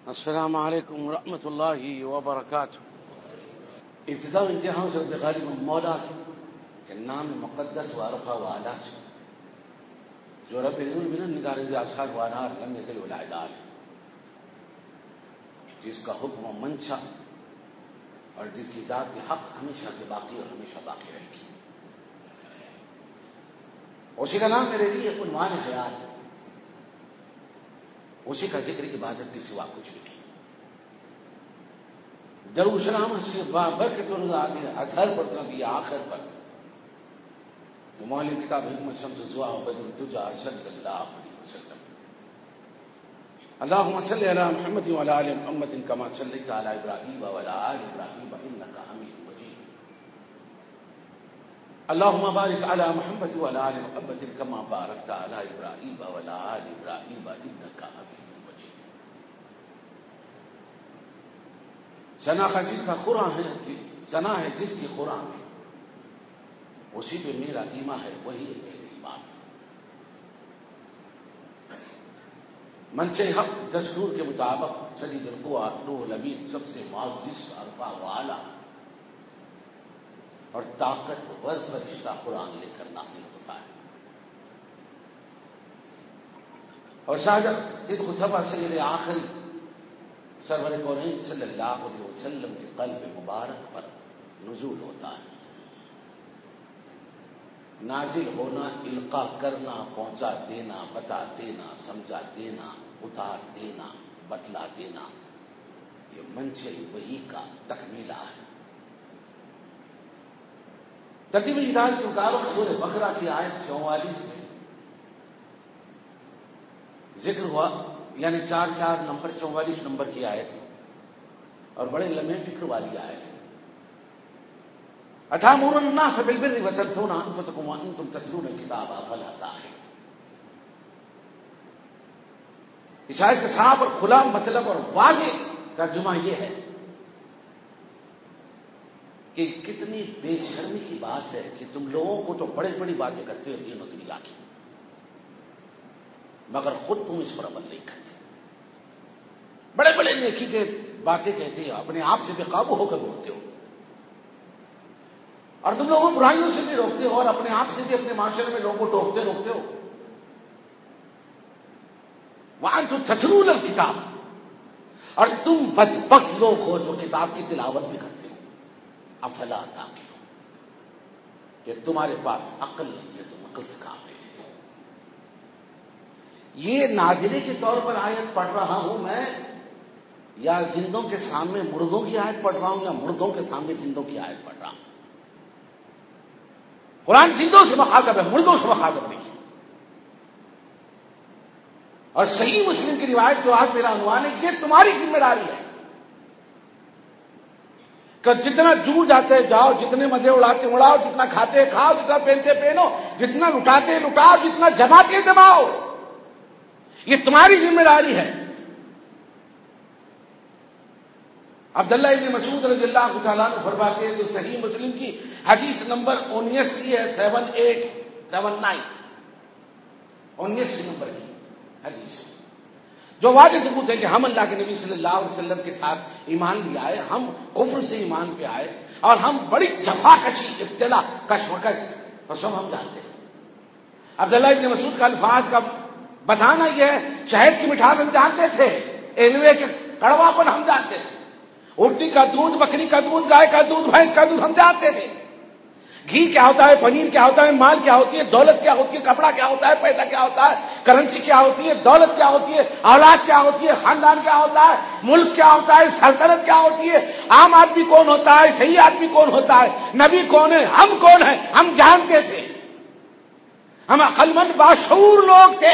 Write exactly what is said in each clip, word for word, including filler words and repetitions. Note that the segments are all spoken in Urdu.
السلام علیکم ورحمۃ اللہ وبرکاتہ۔ ابتدا انتہا سے رب غالب مولا کے نام مقدس وارفع والا سے جو رب نور من النگار اثار وانار لم یزل ولا یزال، جس کا حکم و منشا اور جس کی ذات کے حق ہمیشہ سے باقی اور ہمیشہ باقی رہے گی، اسی کا نام میرے لیے عنوان حیات، اسی کا ذکر عبادت کے سوا کچھ بھی نہیں۔ درود سلام سے بابرکت اظہر پر نبی آخر پر مولوی کتاب حکمت شمس الضحیٰ و بدر الدجى صلی اللہ علیہ وسلم۔ اللهم صل على محمد وعلى آل محمد كما صليت على ابراہیم وعلى آل ابراہیم انك حميد مجيد۔ اللهم بارك على محمد وعلى آل محمد كما باركت على ابراہیم وعلى آل ابراہیم انك حميد مجيد۔ ثنا کا جس کا قرآن ہے، ثنا ہے جس کی قرآن ہے، اسی پہ میرا ایمان ہے، وہی ہے میرے ایمان۔ منشے حق دستور کے مطابق شدید القویٰ روح الامین سب سے معزز ارفع والا اور طاقتور فرشتہ قرآن لے کر نازل ہوتا ہے، اور صادق صدق صفا سید آخری سرور کونین صلی اللہ علیہ وسلم کے قلب مبارک پر نزول ہوتا ہے۔ نازل ہونا، القاء کرنا، پہنچا دینا، بتا دینا، سمجھا دینا، اتار دینا، بتلا دینا، یہ منشے وحی کا تکمیلہ ہے۔ ترتیب ہدایت کے مطابق سورہ بقرہ کی آیت چوالیس میں ذکر ہوا، یعنی چار چار نمبر چوالیس نمبر کی آیت اور بڑے لمحے فکر والی آیت۔ اتامرون الناس بالبر وتنسون انفسکم وانتم تتلون الکتاب افلا تعقلون۔ اس آیت کا صاف اور کھلا مطلب اور واضح ترجمہ یہ ہے کہ کتنی بے شرمی کی بات ہے کہ تم لوگوں کو تو بڑی بڑی باتیں کرتے ہو دین و دنیا کی، مگر خود تم اس پر عمل نہیں کرتے۔ بڑے بڑے نیکی کے باتیں کہتے ہو، اپنے آپ سے بے قابو ہو کر بولتے ہو، اور تم لوگوں برائیوں سے بھی روکتے ہو اور اپنے آپ سے بھی اپنے معاشرے میں لوگوں کو ٹوکتے روکتے ہو۔ وانتم تتلون الکتاب، اور تم بدبخت لوگ ہو جو کتاب کی تلاوت بھی کرتے ہو۔ افلا تعقلون، کہ تمہارے پاس عقل نہیں ہے، تم عقل سے کام نہیں لیتے۔ یہ ناظرے کے طور پر آیت پڑھ رہا ہوں میں، یا زندوں کے سامنے مردوں کی آیت پڑھ رہا ہوں، یا مردوں کے سامنے زندوں کی آیت پڑھ رہا ہوں؟ قرآن زندوں سے مخاطب ہے، مردوں سے مخاطب نہیں۔ اور صحیح مسلم کی روایت جو آج میرا عنوان ہے، یہ تمہاری ذمہ داری ہے کہ جتنا جور جاتے جاؤ، جتنے مزے اڑاتے اڑاؤ، جتنا کھاتے کھاؤ، جتنا پہنتے پہنو، جتنا لٹاتے لٹاؤ، جتنا جماتے جماؤ، یہ تمہاری ذمہ داری ہے۔ عبداللہ ابن مسعود رضی اللہ تعالیٰ عنہ فرماتے ہیں، جو صحیح مسلم کی حدیث نمبر انیسی ہے، سیون ایٹ سیون نائن انیسی نمبر کی حدیث، جو واضح ثبوت ہے کہ ہم اللہ کے نبی صلی اللہ علیہ وسلم کے ساتھ ایمان لے آئے، ہم کفر سے ایمان پہ آئے، اور ہم بڑی جفا کشی، ابتلا، کشمکش اور سب ہم جانتے ہیں۔ عبداللہ ابن مسعود کا الفاظ کا بتانا یہ ہے، شہد کی مٹھاس ہم جانتے تھے، ایلوے کے کڑواپن ہم جانتے تھے، اونٹنی کا دودھ، بکری کا دودھ، گائے کا دودھ، بھینس کا دودھ ہم جانتے تھے، گھی کیا ہوتا ہے، پنیر کیا ہوتا ہے، مال کیا ہوتی ہے، دولت کیا ہوتی ہے، کپڑا کیا ہوتا ہے، پیسہ کیا ہوتا ہے، کرنسی کیا ہوتی ہے، دولت کیا ہوتی ہے، اولاد کیا ہوتی ہے، خاندان کیا ہوتا ہے، ملک کیا ہوتا ہے، سلطنت کیا ہوتی ہے، عام آدمی کون ہوتا ہے، صحیح آدمی کون ہوتا ہے، نبی کون ہے، ہم کون ہیں، ہم جانتے تھے۔ ہم عقلمند باشعور لوگ تھے،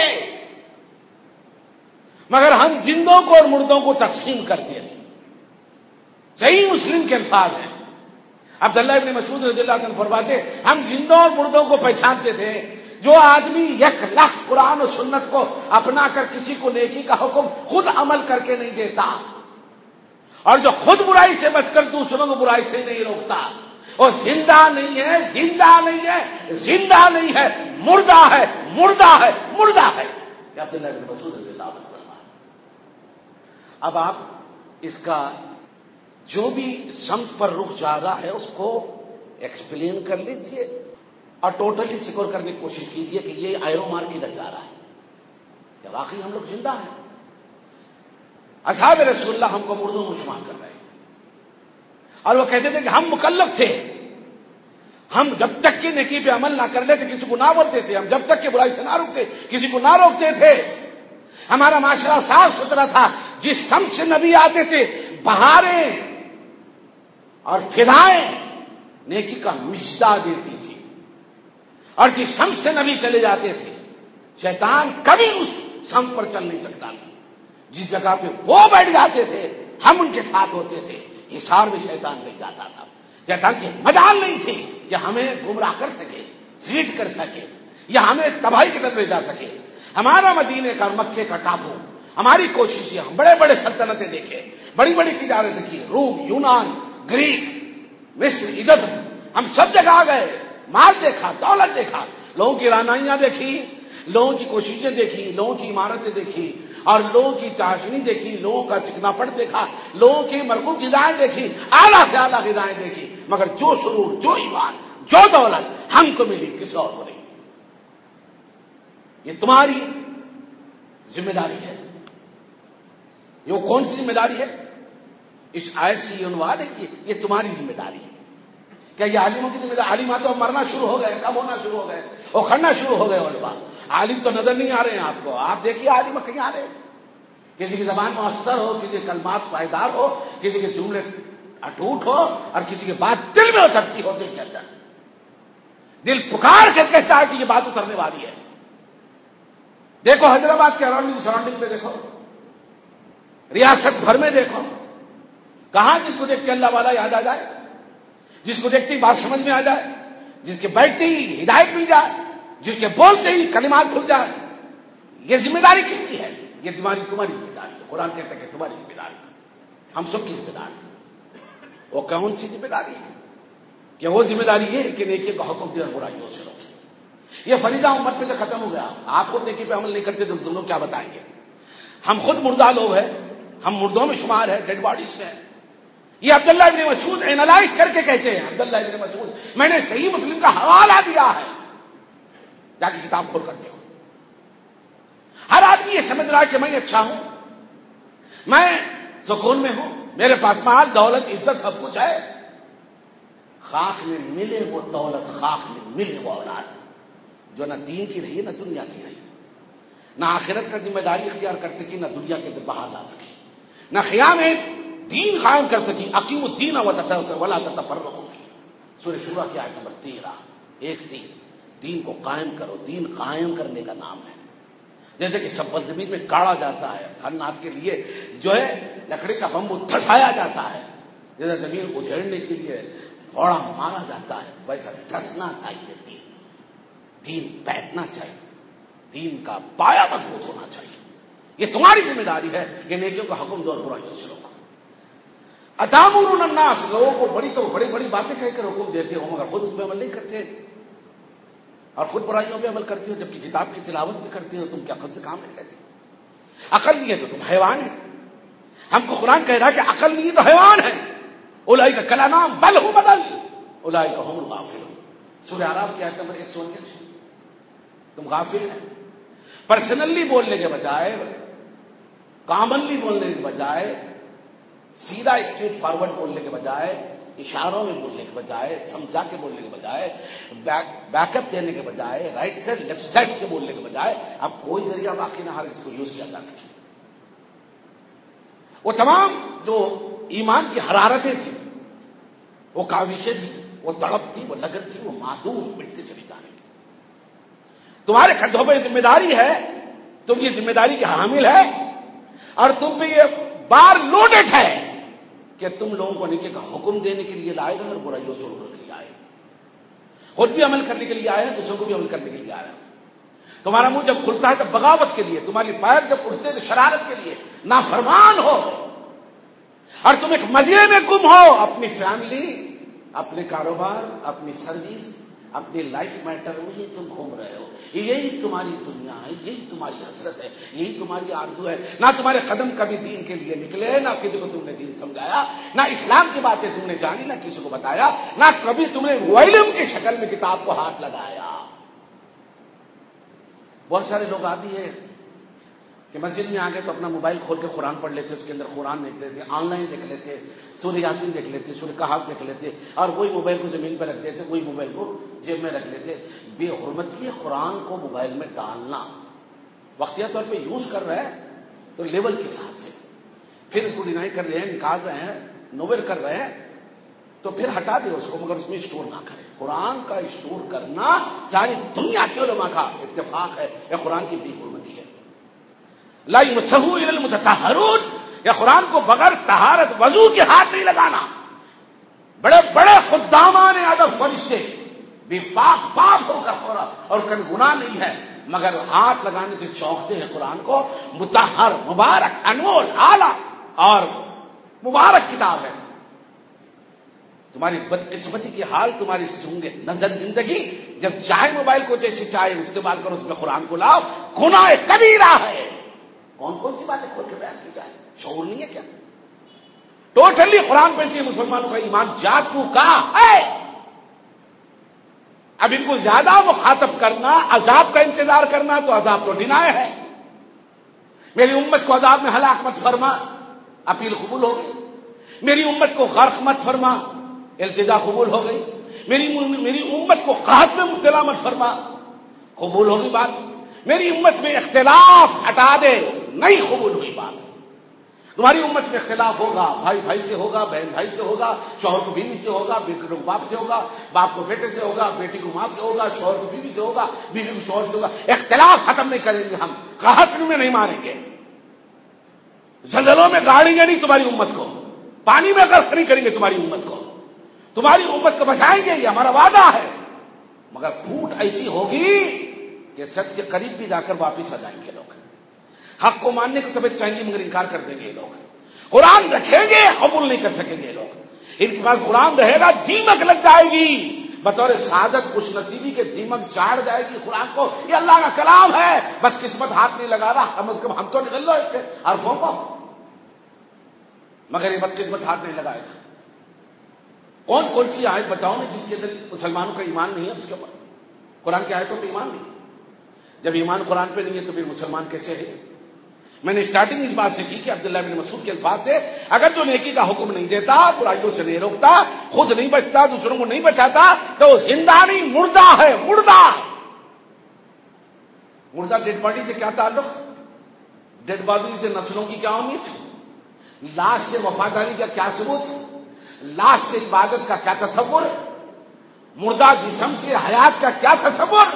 مگر ہم زندوں کو اور مردوں کو تقسیم کرتے تھے۔ صحیح مسلم کے الفاظ ہیں، عبداللہ ابن مسعود رضی اللہ عنہ فرماتے، ہم زندوں اور مردوں کو پہچانتے تھے۔ جو آدمی یک لاکھ قرآن و سنت کو اپنا کر کسی کو نیکی کا حکم خود عمل کر کے نہیں دیتا، اور جو خود برائی سے بچ کر دوسروں کو برائی سے نہیں روکتا، وہ زندہ نہیں ہے، زندہ نہیں ہے، زندہ نہیں ہے، مردہ ہے، مردہ ہے، مردہ ہے۔ یہ عبداللہ ابن مسعود رضی اللہ عنہ فرماتے۔ اب آپ اس کا جو بھی سمت پر رخ جا رہا ہے اس کو ایکسپلین کر لیجئے اور ٹوٹلی سیکور کرنے کی کوشش کیجئے کہ یہ ایرو مار کدھر جا رہا ہے، کہ واقعی ہم لوگ زندہ ہیں۔ اصحاب رسول اللہ ہم کو مردوں میں شمار کر رہے ہیں، اور وہ کہتے تھے کہ ہم مکلف تھے، ہم جب تک کہ نیکی پہ عمل نہ کر لیتے کسی کو نہ بولتے تھے، ہم جب تک کہ برائی سے نہ روکتے کسی کو نہ روکتے تھے، ہمارا معاشرہ صاف ستھرا تھا۔ جس سمت سے نبی آتے تھے بہاریں اور فضائیں نیکی کا مژدہ دیتی تھی، اور جس سمت سے نبی چلے جاتے تھے شیطان کبھی اس سمت پر چل نہیں سکتا تھا۔ جس جگہ پہ وہ بیٹھ جاتے تھے ہم ان کے ساتھ ہوتے تھے، حصار میں شیطان بیٹھ جاتا تھا۔ شیطان کی مجال نہیں تھی کہ ہمیں گمراہ کر سکے، فیڈ کر سکے یا ہمیں تباہی کی طرف لے جا سکے۔ ہمارا مدینے کا مکے کا ٹاپو، ہماری کوششیں، ہم بڑے بڑے سلطنتیں دیکھے، بڑی بڑی تجارتیں کی، روم، یونان، گریک، مصر، ادھر ہم سب جگہ گئے، مال دیکھا، دولت دیکھا، لوگوں کی رانائیاں دیکھی، لوگوں کی کوششیں دیکھی، لوگوں کی عمارتیں دیکھی، اور لوگوں کی چاشنی دیکھی، لوگوں کا چکنا پٹ دیکھا، لوگوں کی مرغوب غذائیں دیکھی، اعلیٰ سے اعلیٰ غذائیں دیکھی، مگر جو سرور، جو ایمان، جو دولت ہم کو ملی کسی اور کو نہیں۔ یہ تمہاری ذمہ داری ہے۔ یہ کون سی ذمہ داری ہے؟ اس آیت سے یہ عنوان ہے کہ یہ تمہاری ذمہ داری ہے۔ کیا یہ عالموں کی ذمہ داری؟ عالمات تو مرنا شروع ہو گئے، کم ہونا شروع ہو گئے، اکھڑنا شروع ہو گئے علماء۔ عالم تو نظر نہیں آ رہے ہیں آپ کو، آپ دیکھیے عالم کہیں آ رہے ہیں، کسی کی زبان مؤثر ہو، کسی کے کلمات پائیدار ہو، کسی کے جملے اٹوٹ ہو، اور کسی کی بات دل میں اترتی ہو، دل کے اندر دل پکار کے کہتا ہے کہ یہ بات اترنے والی ہے۔ دیکھو حیدرآباد کے اراؤنڈنگ سراؤنڈنگ پہ دیکھو، ریاست بھر میں دیکھو، کہاں جس کو دیکھ کے اللہ والا یاد آ جائے، جس کو دیکھتے ہی بات سمجھ میں آ جائے، جس کے بیٹھتے ہی ہدایت مل جائے، جس کے بولتے ہی کلمات کھل جائے۔ یہ ذمہ داری کس کی ہے؟ یہ تمہاری تمہاری ذمہ داری ہے۔ قرآن کہتا ہے کہ تمہاری ذمہ داری ہے، ہم سب کی ذمہ داری ہے۔ وہ کون سی ذمہ داری ہے؟ کہ وہ ذمہ داری یہ ہے کہ نیکی کا حکم دے اور برائیوں سے روکے۔ یہ فریضہ امت پہ تو ختم ہو گیا، آپ خود نیکی پہ عمل نہیں کرتے تو لوگ کیا بتائیں گے؟ ہم خود مردہ لوگ ہیں، ہم مردوں میں شمار ہیں، ڈیڈ باڈیز ہیں۔ یہ عبداللہ ابن مسعود اینالائز کر کے کہتے ہیں، عبداللہ ابن مسعود، میں نے صحیح مسلم کا حوالہ دیا ہے، جا کے کتاب کھول کر دیکھو۔ ہر آدمی یہ سمجھ رہا ہے کہ میں اچھا ہوں، میں سکون میں ہوں، میرے پاس مال، دولت، عزت سب کچھ ہے۔ خاک میں ملے وہ دولت، خاک میں ملے وہ اولاد، جو نہ دین کی رہی نہ دنیا کی رہی، نہ آخرت کا ذمہ داری اختیار کر سکی، نہ دنیا کے باہر لا سکی، نہ خیام دین قائم کر سکی۔ اقیم الدین ولا تتفرقوا فیہ، سورہ شورى کی آیت نمبر تیرہ، ایک تین۔ دین کو قائم کرو، دین قائم کرنے کا نام ہے۔ جیسے کہ سب زمین میں گاڑا جاتا ہے، خنات کے لیے جو ہے لکڑی کا بمبو دھسایا جاتا ہے، جیسے زمین اجھیڑنے کے لیے گھوڑا مارا جاتا ہے، ویسا دھسنا چاہیے دین، دین بیٹھنا چاہیے، دین کا پایا مضبوط ہونا چاہیے۔ یہ تمہاری ذمہ داری ہے کہ نیکیوں کا حکم دو اور برائیوں سے روکو۔ اتامرون الناس، لوگوں کو بڑی تو بڑی بڑی باتیں کہہ کر حکم دیتے ہو مگر خود اس پہ عمل نہیں کرتے، اور خود برائیوں پہ عمل کرتے ہو، جبکہ کتاب کی تلاوت بھی کرتے ہو، تم کیا عقل سے کام نہیں لیتے؟ عقل نہیں ہے تو تم حیوان ہے۔ ہم کو قرآن کہہ رہا ہے کہ عقل نہیں ہے تو حیوان ہے۔ اولئک کالانعام بل هم اضل اولئک هم الغافلون، سورہ اعراف کی آیت نمبر ایک سو انیس۔ تم غافل ہے، پرسنلی بولنے کے بجائے، کامنلی بولنے کے بجائے، سیدھا اسٹریٹ فارورڈ بولنے کے بجائے، اشاروں میں بولنے کے بجائے، سمجھا کے بولنے کے بجائے، بیک اپ دینے کے بجائے، رائٹ سائڈ لیفٹ سائڈ کے بولنے کے بجائے اب کوئی ذریعہ باقی نہ ہر اس کو یوز کیا جا سکے۔ وہ تمام جو ایمان کی حرارتیں تھیں، وہ کاوشیں تھیں، وہ تڑپ تھی، وہ لگن تھی، وہ معدوم مٹتے چلی جا رہی تھی۔ تمہارے کندھوں پہ ذمہ داری ہے، تم یہ ذمہ داری کے حامل ہے، اور تم پہ یہ بار لوڈڈ ہے کہ تم لوگوں کو نیکی کا حکم دینے کے لیے لائے گا اور برائیوں سے روکنے کے لیے آئے گا۔ خود بھی عمل کرنے کے لیے آئے ہیں، دوسروں کو بھی عمل کرنے کے لیے آئے ہیں۔ تمہارا منہ جب کھلتا ہے تو بغاوت کے لیے، تمہاری پیر جب اٹھتے تو شرارت کے لیے، نافرمان ہو، اور تم ایک مزے میں گم ہو، اپنی فیملی، اپنے کاروبار، اپنی سروس، اپنے لائف میٹر میں ہی تم گھوم رہے ہو. یہی تمہاری دنیا ہے, یہی تمہاری حسرت ہے, یہی تمہاری آرزو ہے. نہ تمہارے قدم کبھی دین کے لیے نکلے, نہ کسی کو تم نے دین سمجھایا, نہ اسلام کی باتیں تم نے جانی, نہ کسی کو بتایا, نہ کبھی تم نے علم کی شکل میں کتاب کو ہاتھ لگایا. بہت سارے لوگ آتی ہے کہ مسجد میں آ گئے تو اپنا موبائل کھول کے قرآن پڑھ لیتے, اس کے اندر قرآن دیکھ لیتے, آن لائن دیکھ لیتے, سورہ یاسین دیکھ لیتے, سورہ کہف دیکھ لیتے, اور وہی موبائل کو زمین پہ رکھ دیتے, وہی موبائل کو جیب میں رکھ لیتے. بے حرمتی قرآن کو موبائل میں ڈالنا, وقتیہ طور پہ یوز کر رہے ہیں تو لیول کے لحاظ سے, پھر اس کو ڈینائی کر رہے ہیں, نکال رہے ہیں, نوویر کر رہے ہیں, تو پھر ہٹا دے اس کو, مگر اس میں اسٹور نہ کرے. قرآن کا اسٹور کرنا ساری دنیا کے علماء کا اتفاق ہے, یہ قرآن کی بے حرمتی ہے. لا یمسہ الا المطہرون, یا قرآن کو بغیر طہارت وضو کے ہاتھ نہیں لگانا. بڑے بڑے خدامان ادب فرشتے بھی پاک پاک ہو کر ہو رہا اور کبھی گناہ نہیں ہے, مگر ہاتھ لگانے سے چونکتے ہیں. قرآن کو مطہر, مبارک, انمول, اعلیٰ اور مبارک کتاب ہے. تمہاری بدقسمتی کی حال تمہاری سونگے نظر زندگی, جب چاہے موبائل کو جیسے چاہے استعمال کرو, اس میں قرآن کو لاؤ. گناہ کبیرہ ہے. کون کون سی باتیں کھول کے بیان کی جائے, شعور نہیں ہے کیا؟ ٹوٹلی قرآن پہ سے مسلمانوں کا ایمان جا چکا ہے. اب ان کو زیادہ مخاطب کرنا, عذاب کا انتظار کرنا, تو عذاب تو ڈینائے ہے. میری امت کو عذاب میں ہلاک مت فرما, اپیل قبول ہو گئی. میری امت کو غرق مت فرما, التجا قبول ہو گئی. میری میری امت کو قحط میں مبتلا مت فرما, قبول ہوگی بات. میری امت میں اختلاف ہٹا دے, نہیں قبول ہوئی بات. تمہاری امت میں اختلاف ہوگا, بھائی بھائی سے ہوگا, بہن بھائی سے ہوگا, شوہر کو بیوی سے ہوگا, بیٹے کو باپ سے ہوگا, باپ کو بیٹے سے ہوگا, بیٹی کو ماں سے ہوگا, شوہر کو بیوی سے ہوگا, بیوی کو شوہر سے ہوگا. اختلاف ختم نہیں کریں گے ہم, قحط میں نہیں ماریں گے, زلزلوں میں گاڑیں گے نہیں تمہاری امت کو, پانی میں غرق نہیں کریں گے تمہاری امت کو, تمہاری امت کو بچائیں گے, یہ ہمارا وعدہ ہے. مگر پھوٹ ایسی ہوگی کہ سچ کے قریب بھی جا کر واپس آ جائیں گے لوگ. حق کو ماننے کو طبیعت چاہیں گے مگر انکار کر دیں گے لوگ. قرآن رکھیں گے, قبول نہیں کر سکیں گے لوگ. ان کے پاس قرآن رہے گا, دیمک لگ جائے گی, بطور سعادت خوش نصیبی کے دیمک چاڑ جائے گی قرآن کو. یہ اللہ کا کلام ہے, بدقسمت ہاتھ نہیں لگا رہا, کم از کم ہم تو نکل لو اس کے حرفوں کو, مگر یہ بدقسمت ہاتھ نہیں لگائے گا. کون کون سی آیت بتاؤ میں جس کے اندر مسلمانوں کا ایمان نہیں ہے, اس کے اوپر قرآن کی آیتوں پہ ایمان نہیں. جب ایمان قرآن پہ نہیں ہے تو پھر مسلمان کیسے ہے؟ میں نے اسٹارٹنگ اس بات سے کی کہ عبداللہ بن مسعود کے الفاظ سے, اگر جو نیکی کا حکم نہیں دیتا, برائیوں سے نہیں روکتا, خود نہیں بچتا, دوسروں کو نہیں بچاتا, تو زندہ نہیں مردہ ہے. مردہ مردہ ڈیڈ باڈی سے کیا تعلق؟ ڈیڈ باڈی سے نسلوں کی کیا امید؟ لاش سے وفاداری کا کیا ثبوت؟ لاش سے عبادت کا کیا تصور؟ مردہ جسم سے حیات کا کیا تصور؟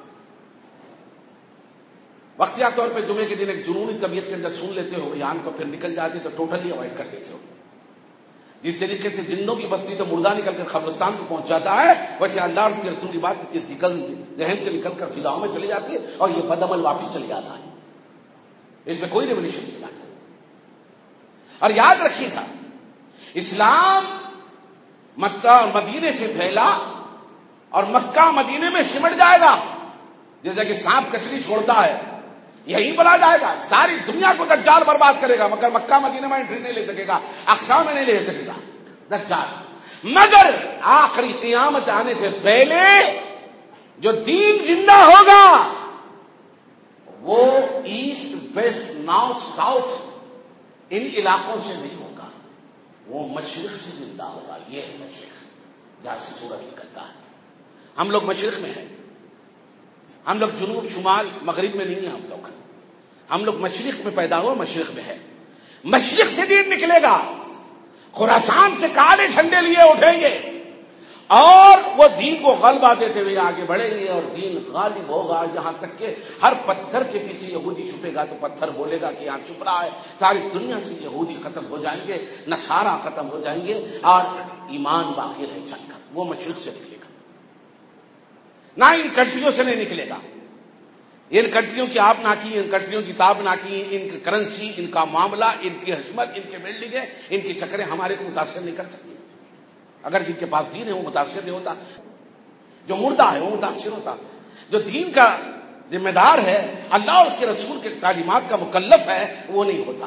وقتیہ طور پہ جمعے کے دن ایک جنونی طبیعت کے اندر سن لیتے ہو بیان کو, پھر نکل جاتے تو ٹوٹلی اوائڈ کر دیتے ہو. جس طریقے سے جنوں کی بستی تو مردہ نکل کر قبرستان کو پہنچ جاتا ہے, ویسے اللہ اور اس کے رسول کی بات نکل ذہن سے نکل کر فضاؤں میں چلی جاتی ہے, اور یہ بدعمل واپس چلی جاتا ہے. اس میں کوئی ریولیوشن نہیں آتا. اور یاد رکھیے گا, اسلام مکہ اور مدینے سے پھیلا اور مکہ مدینے میں سمٹ جائے گا, جیسا کہ سانپ کچری چھوڑتا ہے, یہی بنا جائے گا. ساری دنیا کو دجال برباد کرے گا, مگر مکہ مدینہ میں انٹری نہیں لے سکے گا, اقصا میں نہیں لے سکے گا دجال. مگر آخری قیامت آنے سے پہلے جو دین زندہ ہوگا وہ ایسٹ ویسٹ نارتھ ساؤتھ ان علاقوں سے نہیں ہوگا, وہ مشرق سے زندہ ہوگا. یہ ہے مشرق جہاں سے سورج نکلتا ہے. ہم لوگ مشرق میں ہیں, ہم لوگ جنوب شمال مغرب میں نہیں ہیں. ہم لوگ ہم لوگ مشرق میں پیدا ہوئے, مشرق میں ہے. مشرق سے دین نکلے گا, خراسان سے کالے جھنڈے لیے اٹھیں گے, اور وہ دین کو غلبہ دیتے ہوئے آگے بڑھیں گے, اور دین غالب ہوگا. یہاں تک کہ ہر پتھر کے پیچھے یہودی چھپے گا تو پتھر بولے گا کہ یہاں چھپ رہا ہے. ساری دنیا سے یہودی ختم ہو جائیں گے, نصارا ختم ہو جائیں گے, اور ایمان باقی رہ جائے گا. وہ مشرق سے نکلے گا, نہ ان کنٹریوں سے نہیں نکلے گا. ان کنٹریوں کی آپ نہ کی, ان کنٹریوں کی تاب نہ کی, ان کی کرنسی, ان کا معاملہ, ان کی حشمت, ان کے بلڈنگیں, ان کی چکریں ہمارے کو متاثر نہیں کر سکتی. اگر جن کے پاس دین ہے وہ متاثر نہیں ہوتا. جو مردہ ہے وہ متاثر ہوتا، جو دین کا ذمہ دار ہے، اللہ اور اس کے رسول کے تعلیمات کا مکلف ہے، وہ نہیں ہوتا۔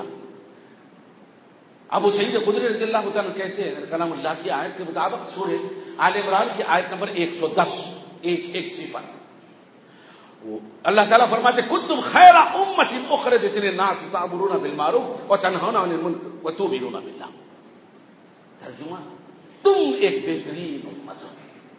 ابو سعید خدری رضی اللہ عنہ کہتے ہیں کلام اللہ کی آیت کے مطابق سورہ آل عمران کی آیت نمبر ایک سو دس ایک ایک صفر، اللہ تعالیٰ فرماتے کنتم خیر امۃ اخرجت للناس تأمرون بالمعروف وتنہون عن المنکر وتؤمنون باللہ۔ ترجمہ، تم ایک بہترین امت ہو،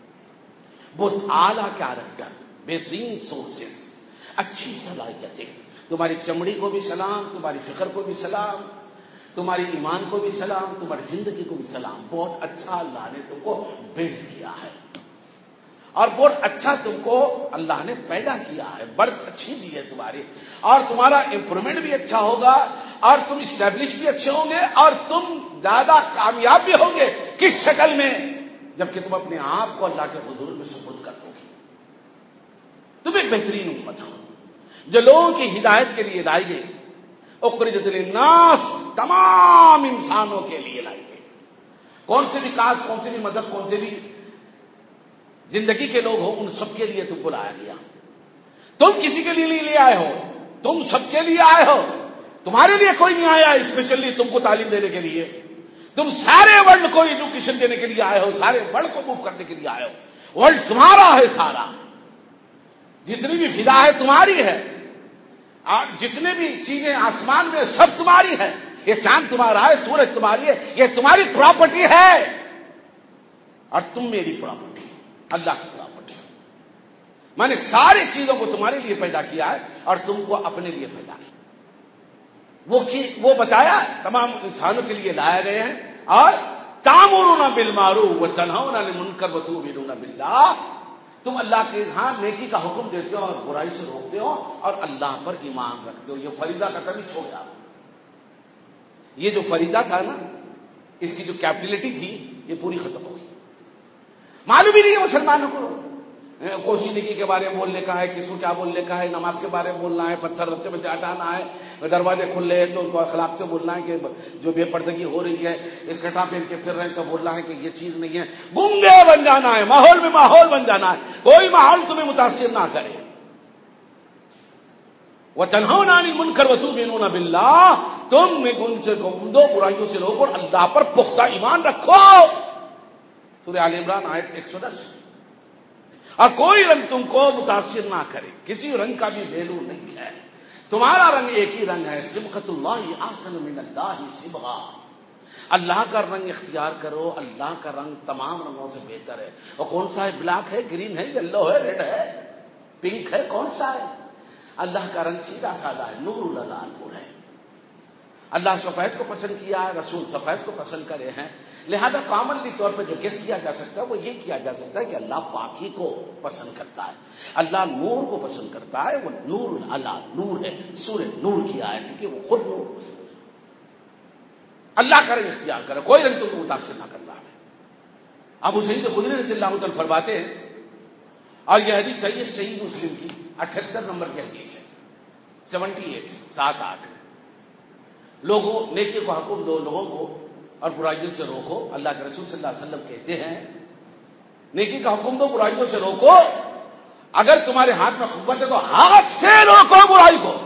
بہت اعلیٰ کیریکٹر، بہترین سورسز، اچھی صلاحیتیں، تمہاری چمڑی کو بھی سلام، تمہاری فکر کو بھی سلام، تمہاری ایمان کو بھی سلام، تمہاری زندگی کو بھی سلام۔ بہت اچھا اللہ نے تم کو بلڈ کیا ہے اور بہت اچھا تم کو اللہ نے پیدا کیا ہے، برتھ اچھی دی ہے تمہاری، اور تمہارا امپرومنٹ بھی اچھا ہوگا، اور تم اسٹیبلش بھی اچھے ہوں گے، اور تم زیادہ کامیاب بھی ہوں گے۔ کس شکل میں؟ جبکہ تم اپنے آپ کو اللہ کے حضور میں سپرد کر دو گے۔ تم ایک بہترین امت ہو جو لوگوں کی ہدایت کے لیے لائی گئی، اخرجت للناس، تمام انسانوں کے لیے لائی گئی۔ کون سے بھی کاسٹ، کون سے بھی مذہب، کون سے بھی زندگی کے لوگ ہو، ان سب کے لیے تم کو لایا گیا۔ تم کسی کے لیے نہیں لے آئے ہو، تم سب کے لیے آئے ہو۔ تمہارے لیے کوئی نہیں آیا اسپیشلی تم کو تعلیم دینے کے لیے، تم سارے ورلڈ کو ایجوکیشن دینے کے لیے آئے ہو، سارے ورلڈ کو موو کرنے کے لیے آئے ہو۔ ورلڈ تمہارا ہے سارا، جتنی بھی فضا ہے تمہاری ہے، اور جتنے بھی چیزیں آسمان میں سب تمہاری ہے۔ یہ چاند تمہارا ہے، سورج تمہاری ہے، یہ تمہاری پراپرٹی ہے، اور تم میری پراپرٹی، اللہ کی پراپرٹی۔ میں نے ساری چیزوں کو تمہارے لیے پیدا کیا ہے اور تم کو اپنے لیے پیدا کیا۔ وہ وہ بتایا تمام انسانوں کے لیے لائے گئے ہیں، اور تأمرون بالمعروف وتنہون عن المنکر وتؤمنون باللہ، تم اللہ کے ہاں نیکی کا حکم دیتے ہو اور برائی سے روکتے ہو، اور اللہ پر ایمان رکھتے ہو۔ یہ فریضہ کا کبھی چھوڑ جاؤ۔ یہ جو فریضہ تھا نا، اس کی جو کیپٹلٹی تھی، یہ پوری ختم ہو گئی۔ معلوم ہی نہیں ہے مسلمانوں کو کوسی نیکی کے بارے میں بولنے کا ہے، کس کو کیا بولنے کا ہے، نماز کے بارے میں بولنا ہے، پتھر رستے میں سے ہٹانا ہے، دروازے کھلے ہیں تو ان کو اخلاق سے بولنا ہے کہ جو بے پردگی ہو رہی ہے، اس کٹا پہن کے پھر رہے ہیں تو بولنا ہے کہ یہ چیز نہیں ہے۔ گنگے بن جانا ہے، ماحول میں ماحول بن جانا ہے، کوئی ماحول تمہیں متاثر نہ کرے۔ وَتَنْهَوْنَ عَنِ الْمُنْكَرِ وَتُؤْمِنُونَ بِاللَّهِ، تم میں ان سے دو برائیوں سے روکو اور اللہ پر پختہ ایمان رکھو۔ سورہ آل عمران آیت ایک سو دس۔ اور کوئی رنگ تم کو متاثر نہ کرے، کسی رنگ کا بھی ویلو نہیں ہے، تمہارا رنگ ایک ہی رنگ ہے، صبغۃ اللہ احسن من اللہ صبغہ، اللہ کا رنگ اختیار کرو، اللہ کا رنگ تمام رنگوں سے بہتر ہے۔ اور کون سا ہے؟ بلیک ہے، گرین ہے، یلو ہے، ریڈ ہے، پنک ہے، کون سا ہے؟ اللہ کا رنگ سیدھا سادہ ہے، نور اللہ نور ہے۔ اللہ سفید کو پسند کیا ہے، رسول سفید کو پسند کرے ہیں، لہذا کامنلی طور پہ جو گیس کیا جا سکتا ہے وہ یہ کیا جا سکتا ہے کہ اللہ پاکی کو پسند کرتا ہے، اللہ نور کو پسند کرتا ہے، وہ نور اللہ نور ہے۔ سورہ نور کی آیت ہے کہ وہ خود نور ہے۔ اللہ کا رنگ اختیار کرے، کوئی رنگ تم کو متاثر نہ کرتا ہے۔ ابو سعید خدری رضی اللہ عنہ فرماتے ہیں، اور یہ حدیث صحیح ہے، صحیح مسلم کی اٹھہتر نمبر کی حدیث ہے، سیونٹی ایٹ سات آٹھ۔ لوگوں نیکی کو حکم دو لوگوں کو اور برائیوں سے روکو۔ اللہ کے رسول صلی اللہ علیہ وسلم کہتے ہیں نیکی کا حکم دو، برائیوں سے روکو۔ اگر تمہارے ہاتھ میں قوت ہے تو ہاتھ سے روکو برائی کو،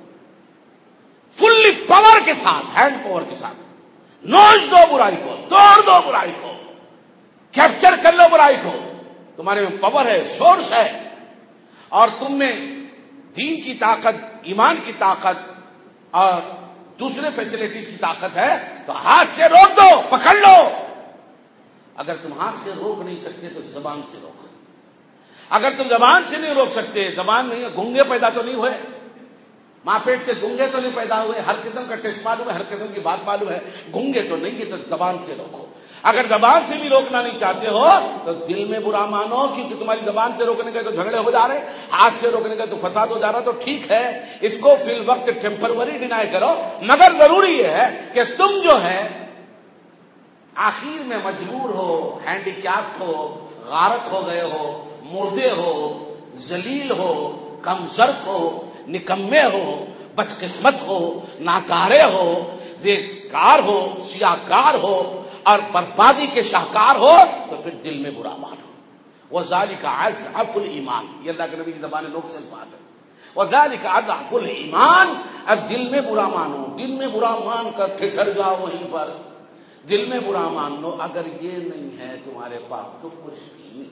فلی پاور کے ساتھ، ہینڈ پاور کے ساتھ نوچ دو برائی کو، توڑ دو برائی کو، کیپچر کر لو برائی کو۔ تمہارے میں پاور ہے، سورس ہے، اور تم میں دین کی طاقت، ایمان کی طاقت اور دوسرے فیسلٹیز کی طاقت ہے، تو ہاتھ سے روک دو، پکڑ لو۔ اگر تم ہاتھ سے روک نہیں سکتے تو زبان سے روکو۔ اگر تم زبان سے نہیں روک سکتے، زبان نہیں ہے، گونگے پیدا تو نہیں ہوئے، ماں پیٹ سے گونگے تو نہیں پیدا ہوئے، ہر قسم کا ٹیسٹ معلوم ہے، ہر قسم کی بات معلوم ہے، گونگے تو نہیں ہے، تو زبان سے روکو۔ اگر زبان سے بھی روکنا نہیں چاہتے ہو تو دل میں برا مانو، کیونکہ تمہاری زبان سے روکنے کے تو جھگڑے ہو جا رہے، ہاتھ سے روکنے کا تو فساد ہو جا رہا، تو ٹھیک ہے اس کو فی الوقت ٹیمپروری ڈینائی کرو، مگر ضروری یہ ہے کہ تم جو ہے آخر میں مجبور ہو، ہینڈی کیپڈ ہو، غارت ہو گئے ہو، مردے ہو، ذلیل ہو، کمزرف ہو، نکمے ہو، بدقسمت ہو، ناکارے ہو، بیکار ہو، سیاہکار ہو اور بربادی کے شاہکار ہو، تو پھر دل میں برا مانو، وَذَلِكَ أَضْعَفُ الْإِيمَانِ، یہ اللہ کے نبی کی زبان لوگ سے بات ہے. وَذَلِكَ أَضْعَفُ الْإِيمَانِ، اب دل میں برا مانو، دل میں برا مان کر ٹھٹر جاؤ وہیں پر، دل میں برا مان لو. اگر یہ نہیں ہے تمہارے پاس تو کچھ بھی نہیں.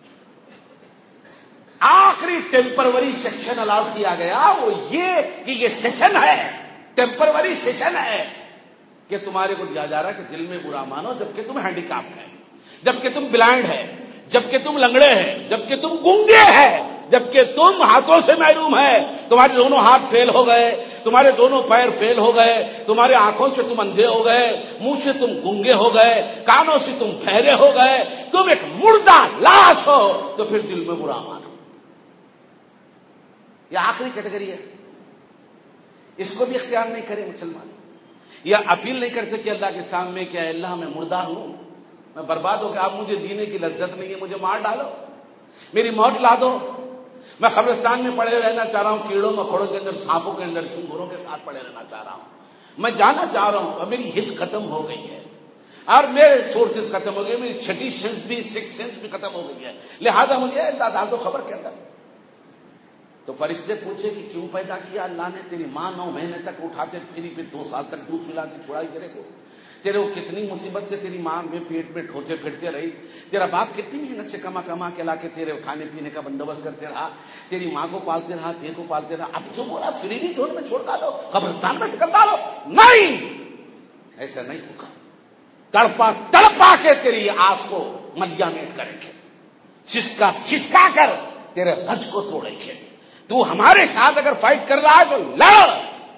آخری ٹیمپروری سیکشن الاؤ کیا گیا وہ یہ کہ یہ سیشن ہے، ٹیمپروری سیشن ہے کہ تمہارے کو دیا جا رہا ہے کہ دل میں برا مانو جبکہ تم ہینڈی کیپ ہے، جبکہ تم بلائنڈ ہے، جبکہ تم لنگڑے ہیں، جبکہ تم گونگے ہیں، جبکہ تم ہاتھوں سے محروم ہے، تمہارے دونوں ہاتھ فیل ہو گئے، تمہارے دونوں پیر فیل ہو گئے، تمہارے آنکھوں سے تم اندھے ہو گئے، منہ سے تم گونگے ہو گئے، کانوں سے تم بہرے ہو گئے، تم ایک مردہ لاش ہو، تو پھر دل میں برا مانو. یہ آخری کیٹیگری ہے. اس کو بھی اختیار نہیں کرے مسلمان، یا اپیل نہیں کر سکے اللہ کے سامنے کہ اے اللہ میں مردہ ہوں، میں برباد ہو گیا، آپ مجھے جینے کی لذت نہیں ہے، مجھے مار ڈالو، میری موت لا دو، میں قبرستان میں پڑے رہنا چاہ رہا ہوں، کیڑوں مکوڑوں کے اندر، سانپوں کے اندر، چنگوروں کے ساتھ پڑے رہنا چاہ رہا ہوں، میں جانا چاہ رہا ہوں، اور میری حس ختم ہو گئی ہے اور میرے سورسز ختم ہو گئے، میری چھٹی سینس بھی، سکس سینس بھی ختم ہو گئی ہے، لہذا مجھے اللہ ڈال دو خبر کے اندر. تو فرشتے پوچھے کہ کیوں پیدا کیا اللہ نے؟ تیری ماں نو مہینے تک اٹھاتے پھری، پھر دو سال تک دودھ پلاتی چھڑائی تیرے کو، تیرے کو کتنی مصیبت سے تیری ماں میں پیٹ میں ڈھوتے پھرتے رہی، تیرا باپ کتنی محنت سے کما کما کے لا کے تیرے کھانے پینے کا بندوبست کرتے رہا، تیری ماں کو پالتے رہا، تیرے کو پالتے رہا، اب تو بولا فری زون میں چھوڑ ڈالو، قبرستان میں ٹکل ڈالو. نہیں، ایسا نہیں ہوگا. تڑپا تڑپا کے تیری آس کو ملیا میٹ کریں گے، سسکا سسکا کر تیرے رج کو توڑیں گے. تو ہمارے ساتھ اگر فائٹ کر رہا ہے تو لڑ،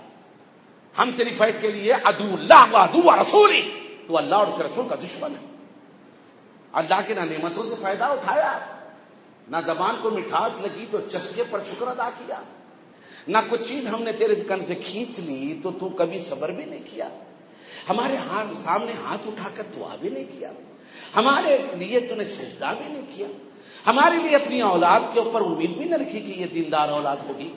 ہم تیری فائٹ کے لیے عدو اللہ و عدو رسولی، تو اللہ اور اس کے رسول کا دشمن ہے. اللہ کے نہ نعمتوں سے فائدہ اٹھایا، نہ زبان کو مٹھاس لگی تو چسکے پر شکر ادا کیا، نہ کچھ چیز ہم نے تیرے کن سے کھینچ لی تو تو کبھی صبر بھی نہیں کیا، ہمارے ہاتھ سامنے ہاتھ اٹھا کر دعا بھی نہیں کیا، ہمارے لیے تو نے سجدہ بھی نہیں کیا، ہمارے لیے اپنی اولاد کے اوپر امید بھی نہ رکھی کہ یہ دیندار اولاد ہوگی،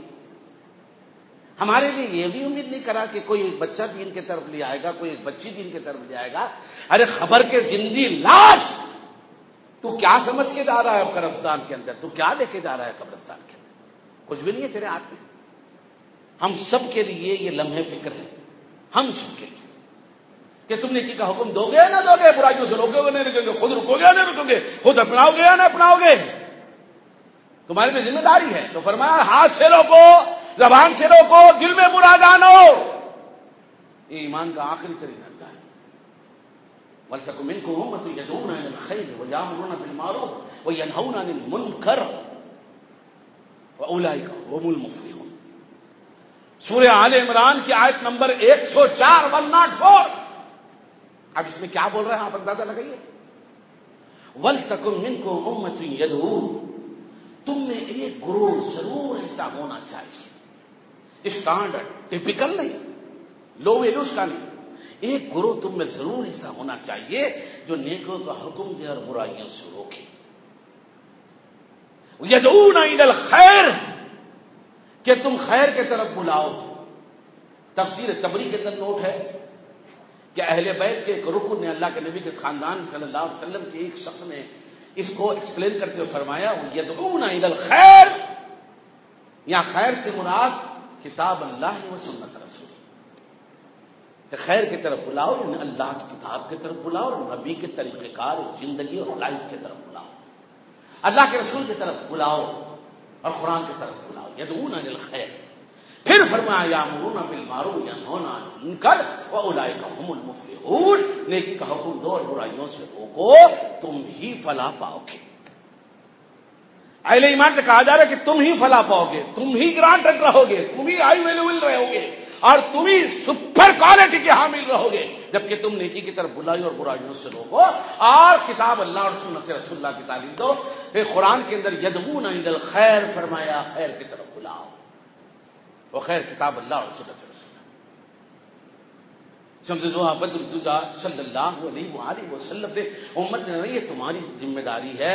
ہمارے لیے یہ بھی امید نہیں کرا کہ کوئی ایک بچہ دین کی طرف لے آئے گا، کوئی ایک بچی دین کی طرف لے آئے گا. ارے خبر کے زندگی لاش، تو کیا سمجھ کے جا رہا ہے اب قبرستان کے اندر؟ تو کیا لے کے جا رہا ہے قبرستان کے اندر؟ کچھ بھی نہیں ہے تیرے ہاتھ میں. ہم سب کے لیے یہ لمحے فکر ہے، ہم سب کے لیے کہ تم نیکی کا حکم دو گے یا نہ دو گے، برائیوں سے روکو گے نہیں رکو گے، خود رکو گے یا نہیں رکو گے، خود اپناؤ گے یا نہ اپناؤ گے، تمہارے میں ذمہ داری ہے. تو فرمایا ہاتھ سے روکو، زبان سے روکو، دل میں برا جانو. یہ ایمان کا آخری طریقہ ہے. وَلْتَكُن مِّنكُمْ أُمَّةٌ يَدْعُونَ إِلَى الْخَيْرِ وَيَأْمُرُونَ بِالْمَعْرُوفِ وَيَنْهَوْنَ عَنِ الْمُنكَرِ وَأُولَٰئِكَ هُمُ الْمُفْلِحُونَ. سورہ آل عمران کی آیت نمبر ایک سو چار ون ناٹ فور. اب اس میں کیا بول رہے ہیں آپ اندازہ لگائیے. وَلْتَكُن مِّنكُمْ أُمَّةٌ يَدْعُونَ، تم میں ایک گروہ ضرور ایسا ہونا چاہیے، اسٹینڈرڈ ٹپیکل نہیں، لو ویلوز کا نہیں، ایک گروہ تم میں ضرور ایسا ہونا چاہیے جو نیکیوں کا حکم دے اور برائیوں سے روکے. یدعون الی الخیر، کہ تم خیر کی طرف بلاؤ. تفسیر تبری کے اندر نوٹ ہے کہ اہل بیت کے ایک رکن نے اللہ کے نبی کے خاندان صلی اللہ علیہ وسلم کے ایک شخص نے اس کو ایکسپلین کرتے ہوئے فرمایا یدعون الی الخیر، یہاں خیر سے مراد کتاب اللہ و سنت رسول، کہ خیر کی طرف بلاؤ، یعنی اللہ کی کتاب کی طرف بلاؤ، اور نبی کے طریقہ کار زندگی اور لائف کی طرف بلاؤ، اللہ کے رسول کی طرف بلاؤ اور قرآن کی طرف بلاؤ. یدعون الی الخیر. پھر فرمایا یامرون بالمعروف ینہون عن المنکر واولئک هم المفلحون، نیکی کا حکم دو اور برائیوں سے روکو، تم ہی فلاح پاؤ گے. اہل ایمان سے کہا جا رہا ہے کہ تم ہی فلاح پاؤ گے، تم ہی گرانٹڈ رہو گے، تم ہی ہائی ویلیوبل رہو گے، اور تم ہی سپر کوالٹی کے حامل رہو گے جبکہ تم نیکی کی طرف بلائی اور برائیوں سے روکو اور کتاب اللہ اور سنت رسول اللہ کی تعلیم دو. پھر قرآن کے اندر یدعون الی الخیر فرمایا خیر کی طرف بلاؤ، وہ خیر کتاب اللہ اور سنت رسول اللہ. شمس ضحیٰ بدر الدجا صلی اللہ علیہ وآلہ وسلم نے امت نے یہ تمہاری ذمہ داری ہے،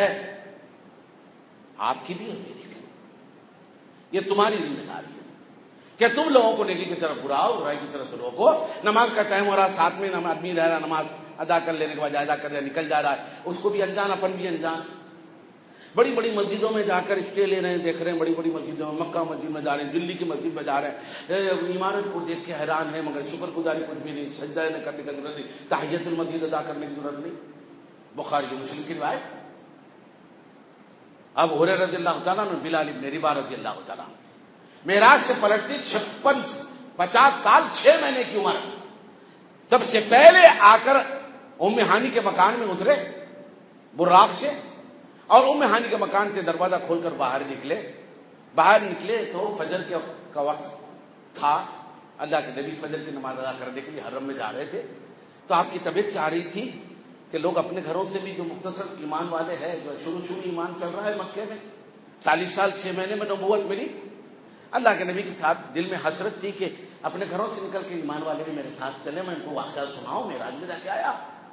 آپ کی بھی اور میری بھی، یہ تمہاری ذمہ داری ہے کہ تم لوگوں کو نیکی کی طرف بلاؤ، برائی کی طرف روکو. نماز کا ٹائم ہو رہا، ساتھ میں آدمی رہ رہا، نماز ادا کر لینے کے بعد ادا کر رہا، نکل جا رہا ہے، اس کو بھی انجان، اپن بھی انجان. بڑی بڑی مسجدوں میں جا کر اسٹے لے رہے ہیں، دیکھ رہے ہیں بڑی بڑی مسجدوں میں، مکہ مسجد میں جا رہے ہیں، دلی کی مسجد میں جا رہے ہیں، عمارت کو دیکھ کے حیران ہے، مگر شکر گزاری کچھ بھی نہیں، سجدہ نہ کرنے کی ضرورت نہیں، تحیۃ المسجد ادا کرنے کی ضرورت نہیں. بخاری مسلم کی روایت. اب ہریرہ رضی اللہ تعالیٰ نے بلال ابن رباح رضی اللہ تعالیٰ معراج سے پلٹتے چھپن پچاس سال چھ مہینے کی عمر سب سے پہلے آ کر ام ہانی کے مکان میں اترے براق سے، اور ام ہانی کے مکان سے دروازہ کھول کر باہر نکلے. باہر نکلے تو فجر کا وقت تھا، اللہ کے نبی فجر کی نماز ادا کرنے کے لیے حرم میں جا رہے تھے. تو آپ کی طبیعت چاہ رہی تھی کہ لوگ اپنے گھروں سے بھی جو مختصر ایمان والے ہیں، جو شروع شروع ایمان چل رہا ہے مکے میں، چالیس سال چھ مہینے میں نبوت ملی، اللہ کے نبی کے ساتھ دل میں حسرت تھی کہ اپنے گھروں سے نکل کے ایمان والے بھی میرے ساتھ چلے، میں ان کو واقعہ سناؤں معراج میں جا کے آیا.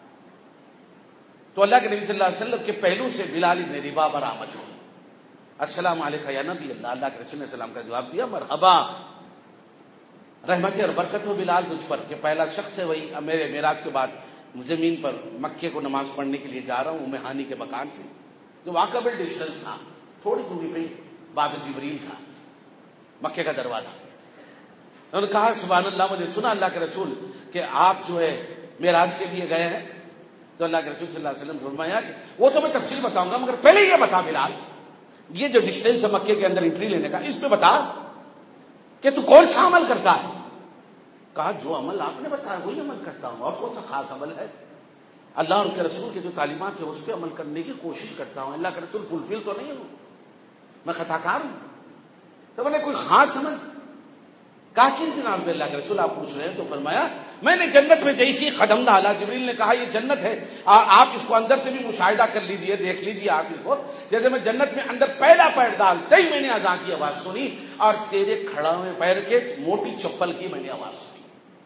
تو اللہ کے نبی صلی اللہ علیہ وسلم کے پہلو سے بلال ابن رباح برآمد ہو. السلام علیکم یا نبی اللہ، اللہ کے رسول نے السلام کا جواب دیا، مرحبا، رحمت اور برکت ہو بلال تجھ پر کہ پہلا شخص ہے وہی میرے معراج کے بعد زمین پر مکے کو نماز پڑھنے کے لیے جا رہا ہوں ام ہانی کے مکان سے، جو واقعبل ڈسٹنس تھا، تھوڑی دوری پہ باب جبریل تھا، مکے کا دروازہ. انہوں نے کہا سبحان اللہ، مجھے سنا اللہ کے رسول کہ آپ جو ہے معراج کے لیے گئے ہیں. تو اللہ کے رسول صلی اللہ علیہ وسلم فرمایا کہ وہ تو میں تفصیل بتاؤں گا، مگر پہلے یہ بتا بلال، یہ جو ڈسٹینس ہے مکے کے اندر انٹری لینے کا، اس پہ بتا کہ تو کون سا عمل کرتا ہے. کہا جو عمل آپ نے بتایا وہی عمل کرتا ہوں، اور کون سا خاص عمل ہے؟ اللہ اور کے رسول کے جو تعلیمات ہیں اس پہ عمل کرنے کی کوشش کرتا ہوں. اللہ کے رسول فلفل تو نہیں ہوں، میں خطا کار ہوں. تو میں نے کوئی خاص عمل کہا کن جناب میں اللہ کے رسول آپ پوچھ رہے ہیں؟ تو فرمایا میں نے جنت میں جیسی قدم ڈالا، جبریل نے کہا یہ جنت ہے، آپ اس کو اندر سے بھی مشاہدہ کر لیجئے، دیکھ لیجئے آپ اس کو. جیسے میں جنت میں اندر پہلا پیر ڈالتے ہی میں نے اذان کی آواز سنی، اور تیرے کھڑا ہوئے پیر کے موٹی چپل کی میں نے آواز سنی.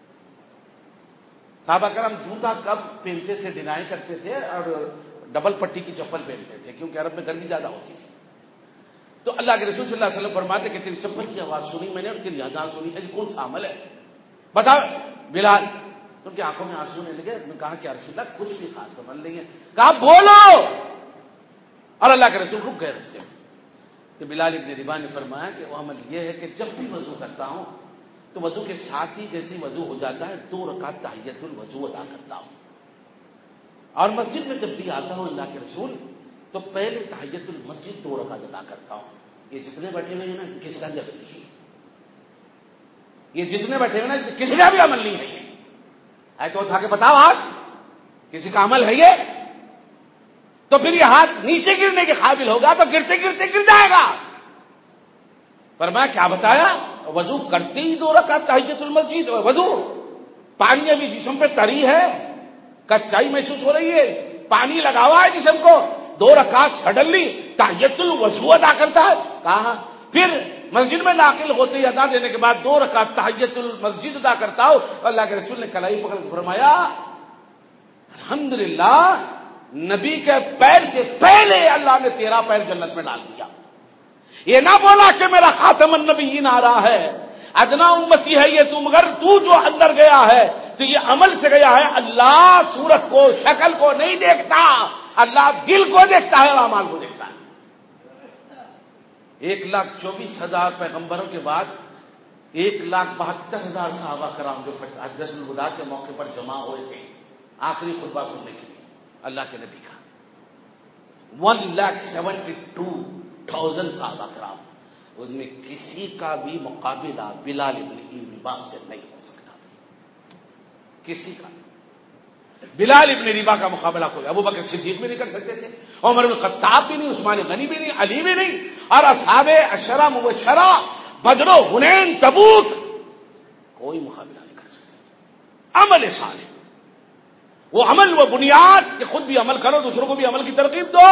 صحابہ کرام جوتا کب پہنتے تھے؟ ڈینائی کرتے تھے اور ڈبل پٹی کی چپل پہنتے تھے، کیونکہ عرب میں گرمی زیادہ ہوتی تھی. تو اللہ کے رسول صلی اللہ علیہ وسلم فرماتے کہ تیری چپل کی آواز سنی میں نے اور تیری اذان سنی ہے، کون سا عمل ہے بتا بلال. تو ان کی آنکھوں میں آنسو ہونے لگے. میں کہا کہ رسول اللہ کچھ بھی خاص عمل نہیں ہے. کہا بولو، اور اللہ کے رسول رک گئے رستے میں. تو بلال ابن رباح نے فرمایا کہ وہ عمل یہ ہے کہ جب بھی وضو کرتا ہوں تو وضو کے ساتھ ہی جیسے وضو ہو جاتا ہے دو رکعت تحیۃ الوضو ادا کرتا ہوں، اور مسجد میں جب بھی آتا ہوں اللہ کے رسول تو پہلے تحیۃ المسجد دو رکعت ادا کرتا ہوں. یہ جتنے بیٹھے ہوئے ہیں نا کسی کا بھی عمل نہیں ہے، یہ جتنے بیٹھے ہوئے نا کسی کا بھی عمل نہیں ہے. ہے تو اٹھا کے بتاؤ آج کسی کا عمل ہے یہ؟ تو پھر یہ ہاتھ نیچے گرنے کے قابل ہوگا تو گرتے گرتے گر جائے گا. پر میں کیا بتایا؟ وضو کرتے ہی دو رکعت تحیۃ المسجد. وضو پانی ابھی جسم پہ تری ہے، کچائی محسوس ہو رہی ہے، پانی لگا ہوا ہے جسم کو، دو رکعت سڈنلی تحیۃ الوضو ادا کرتا ہے. کہا پھر مسجد میں داخل ہوتے ہی اذان دینے کے بعد دو رکعت تحیۃ المسجد ادا کرتا ہوں. اللہ کے رسول نے کلائی پکڑ کے فرمایا الحمدللہ، نبی کے پیر سے پہلے اللہ نے تیرا پیر جنت میں ڈال دیا. یہ نہ بولا کہ میرا خاتم النبیین آ رہا ہے، ادنا امتی ہے یہ تو، مگر تو جو اندر گیا ہے تو یہ عمل سے گیا ہے. اللہ صورت کو شکل کو نہیں دیکھتا، اللہ دل کو دیکھتا ہے اور اعمال کو دیکھتا ہے. ایک لاکھ چوبیس ہزار پیغمبروں کے بعد ایک لاکھ بہتر ہزار صحابہ کرام جو حجۃ الوداع کے موقع پر جمع ہوئے تھے آخری خطبہ سننے کے لیے اللہ کے نبی کا، one lakh seventy two thousand صحابہ کرام، ان میں کسی کا بھی مقابلہ بلال ابن رباح سے نہیں ہو سکتا تھا. کسی کا بلال ابن رباح کا مقابلہ کوئی ابو بکر صدیق بھی نہیں کر سکتے تھے، عمر بن خطاب بھی نہیں، عثمان غنی بھی نہیں، علی بھی نہیں، اور اصحاب عشرہ مبشرہ بدر و حنین تبوک کوئی مقابلہ نہیں کر سکتے. عمل صالح، وہ عمل وہ بنیاد کہ خود بھی عمل کرو، دوسروں کو بھی عمل کی ترغیب دو.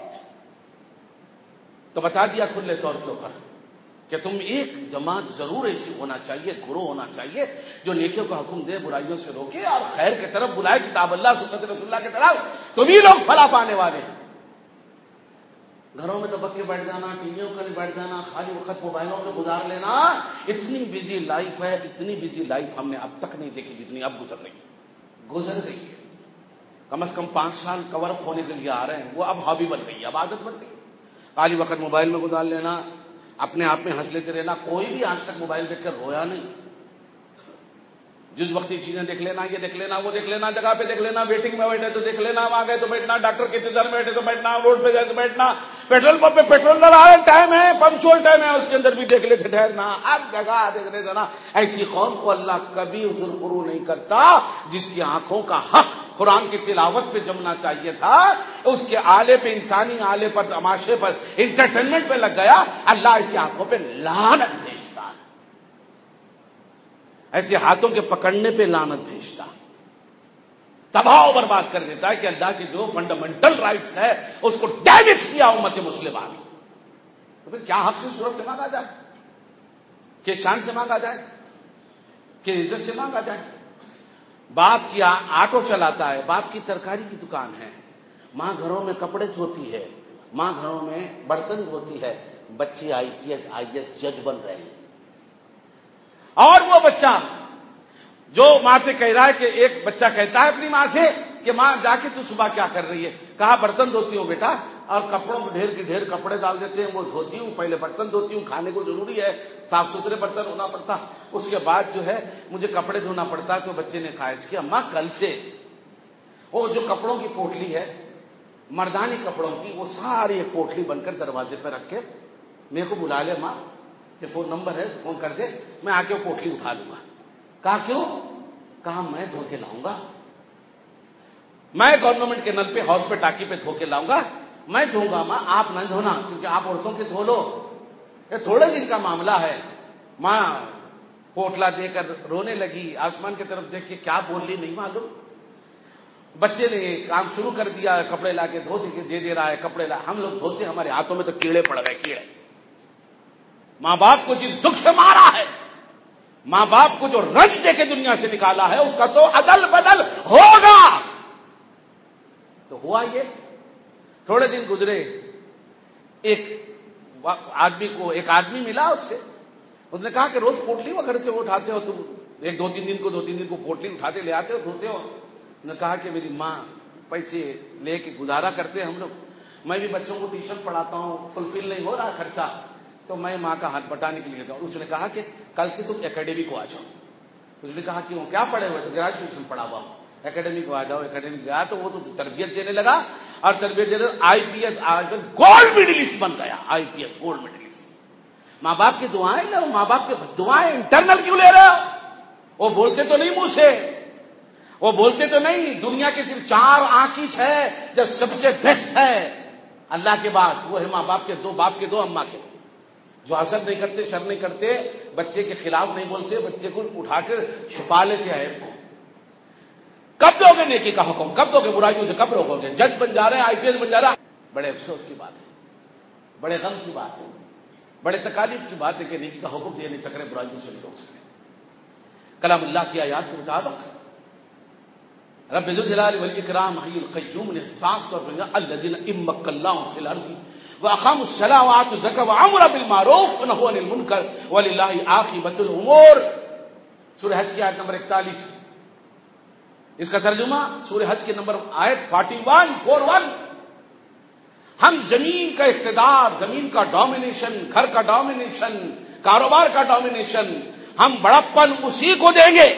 تو بتا دیا کھلے طور کے اوپر کہ تم ایک جماعت ضرور ایسی ہونا چاہیے، گروہ ہونا چاہیے جو نیکیوں کا حکم دے، برائیوں سے روکے اور خیر کی طرف بلائے، کتاب اللہ سنت رسول اللہ کی طرف. تم ہی لوگ فلاح پانے والے ہیں. گھروں میں دبک کے بیٹھ جانا، ٹی ویوں کا بیٹھ جانا، خالی وقت موبائلوں میں گزار لینا، اتنی بزی لائف ہے، اتنی بزی لائف ہم نے اب تک نہیں دیکھی جتنی اب گزر رہی ہے. گزر گئی ہے. کم از کم پانچ سال کور اپ ہونے کے لیے آ رہے ہیں، وہ اب ہابی بن گئی ہے، اب عادت بن گئی. خالی وقت موبائل میں گزار لینا، اپنے آپ میں ہنس لیتے رہنا. کوئی بھی آج تک موبائل دیکھ کر رویا نہیں. جس وقتی چیزیں دیکھ لینا، یہ دیکھ لینا، وہ دیکھ لینا، جگہ پہ دیکھ لینا، ویٹنگ میں بیٹھے تو دیکھ لینا، وہاں گئے تو بیٹھنا، ڈاکٹر کے انتظار میں بیٹھے تو بیٹھنا، روڈ پہ جائے تو بیٹھنا، پیٹرول پمپ پہ پیٹرول ڈلا ہے، ٹائم ہے، پنکچوئل ٹائم ہے، اس کے اندر بھی دیکھ لیتے ٹھہرنا، ہر جگہ دیکھنے دینا. ایسی قوم کو اللہ کبھی عذر فرو نہیں کرتا جس کی آنکھوں کا حق قرآن کی تلاوت پہ جمنا چاہیے تھا، اس کے آلے پہ، انسانی آلے پر، تماشے پر، انٹرٹینمنٹ پہ لگ گیا. اللہ ایسی آنکھوں پہ لعنت بھیجتا ہے، ایسے ہاتھوں کے پکڑنے پہ لعنت بھیجتا، تباہ و برباد کر دیتا ہے کہ اللہ کے جو فنڈامنٹل رائٹس ہے اس کو ڈیمیج کیا امت مسلمہ نے. تو پھر کیا حق سے صورت سے مانگا جائے، کہ شان سے مانگا جائے، کہ عزت سے مانگا جائے. باپ کی آٹو چلاتا ہے، باپ کی ترکاری کی دکان ہے، ماں گھروں میں کپڑے دھوتی ہے، ماں گھروں میں برتن دھوتی ہے، بچے آئی پی ایس آئی ایس جج بن رہے ہیں. اور وہ بچہ جو ماں سے کہہ رہا ہے کہ ایک بچہ کہتا ہے اپنی ماں سے کہ ماں جا کے تو صبح کیا کر رہی ہے؟ کہا برتن دھوتی ہوں بیٹا، اور کپڑوں کو ڈھیر کے ڈھیر کپڑے ڈال دیتے ہیں، وہ دھوتی ہوں، پہلے برتن دھوتی ہوں، کھانے کو ضروری ہے، صاف ستھرے برتن ہونا پڑتا، اس کے بعد جو ہے مجھے کپڑے دھونا پڑتا ہے. تو بچے نے کہا اس کی اماں کل سے وہ جو کپڑوں کی پوٹلی ہے مردانی کپڑوں کی، وہ ساری ایک پوٹلی بن کر دروازے پہ رکھ کے میرے کو بلا لے ماں، کہ فون نمبر ہے فون کر دے، میں آ کے وہ پوٹلی اٹھا لوں گا. کہا کیوں؟ کہا میں دھو کے لاؤں گا، میں گورنمنٹ کے نل پہ، ہاؤس پہ، ٹاکی پہ دھو کے لاؤں گا، میں دھوں گا ماں، آپ نہ دھونا، کیونکہ آپ عورتوں کے دھو لو، یہ تھوڑے دن کا معاملہ ہے. ماں پوٹلا دے کر رونے لگی، آسمان کی طرف دیکھ کے کیا بول لی نہیں معلوم. بچے نے کام شروع کر دیا، کپڑے لا کے دھو دے دے رہا ہے، کپڑے لا، ہم لوگ دھوتے، ہمارے ہاتھوں میں تو کیڑے پڑ گئے، کیڑے. ماں باپ کو جس دکھ سے مارا ہے، ماں باپ کو جو رنج دے کے دنیا سے نکالا ہے، اس کا تو عدل بدل ہوگا. تو ہوا یہ. تھوڑے دن گزرے، ایک آدمی کو ایک آدمی ملا اس سے، اس نے کہا کہ روز پوٹلی وہ گھر سے اٹھاتے ہو تم، ایک دو تین دن کو دو تین دن کو پوٹلی اٹھاتے لے آتے ہو، دھوتے ہو. نے کہا کہ میری ماں پیسے لے کے گزارا کرتے ہم لوگ، میں بھی بچوں کو ٹیوشن پڑھاتا ہوں، فلفل نہیں ہو رہا خرچہ، تو میں ماں کا ہاتھ بٹانے کے لیے جاؤں. اس نے کہا کہ کل سے تم اکیڈمی کو آ جاؤ. اس نے کہا کیوں؟ کیا پڑھے ہوئے؟ تو گریجویشن پڑھا ہوا ہوں. اکیڈمی کو آ جاؤ. اکیڈمی گیا تو وہ تو تربیت دینے لگا، اور تربیت دینے I P S gold medalist بن گیا. I P S gold medalist. ماں باپ کی دعائیں لو، ماں باپ کی دعائیں انٹرنل کیوں لے رہے ہو؟ وہ بولتے تو نہیں منہ سے، وہ بولتے تو نہیں. دنیا کے صرف چار آنکھیں ہے جو سب سے بیسٹ ہے اللہ کے بعد، وہ ہے ماں باپ کے دو، باپ کے دو، اماں کے دو، جو حسد نہیں کرتے، شر نہیں کرتے، بچے کے خلاف نہیں بولتے، بچے کو اٹھا کر چھپا لیتے ہیں کو. کب دو گے نیکی کا حکم؟ کب دو گے برائیوں سے؟ کب روکو گے؟ جج بن جا رہے ہیں، آئی پی ایس بن جا رہا ہے. بڑے افسوس کی بات ہے، بڑے غم کی بات ہے، بڑے تکالیف کی بات ہے کہ نیکی کا حکم دے نہیں سک رہے، برائیوں سے نہیں روک سکے. کلام اللہ کی آیات کے مطابق رب ذوالجلال والاکرام حی القیوم نے صاف طور پر الذین ان مکناہم فی الارض واقاموا الصلاۃ وآتوا الزکاۃ وامروا بالمعروف ونہوا عن المنکر وللہ عاقبۃ الامور. سورہ حج کی آیت نمبر اکتالیس. اس کا ترجمہ سورہ حج کے نمبر آیت فورٹی ون فور ون. ہم زمین کا اقتدار، زمین کا ڈومینیشن، گھر کا ڈومینیشن، کاروبار کا ڈومینیشن، ہم بڑپن اسی کو دیں گے.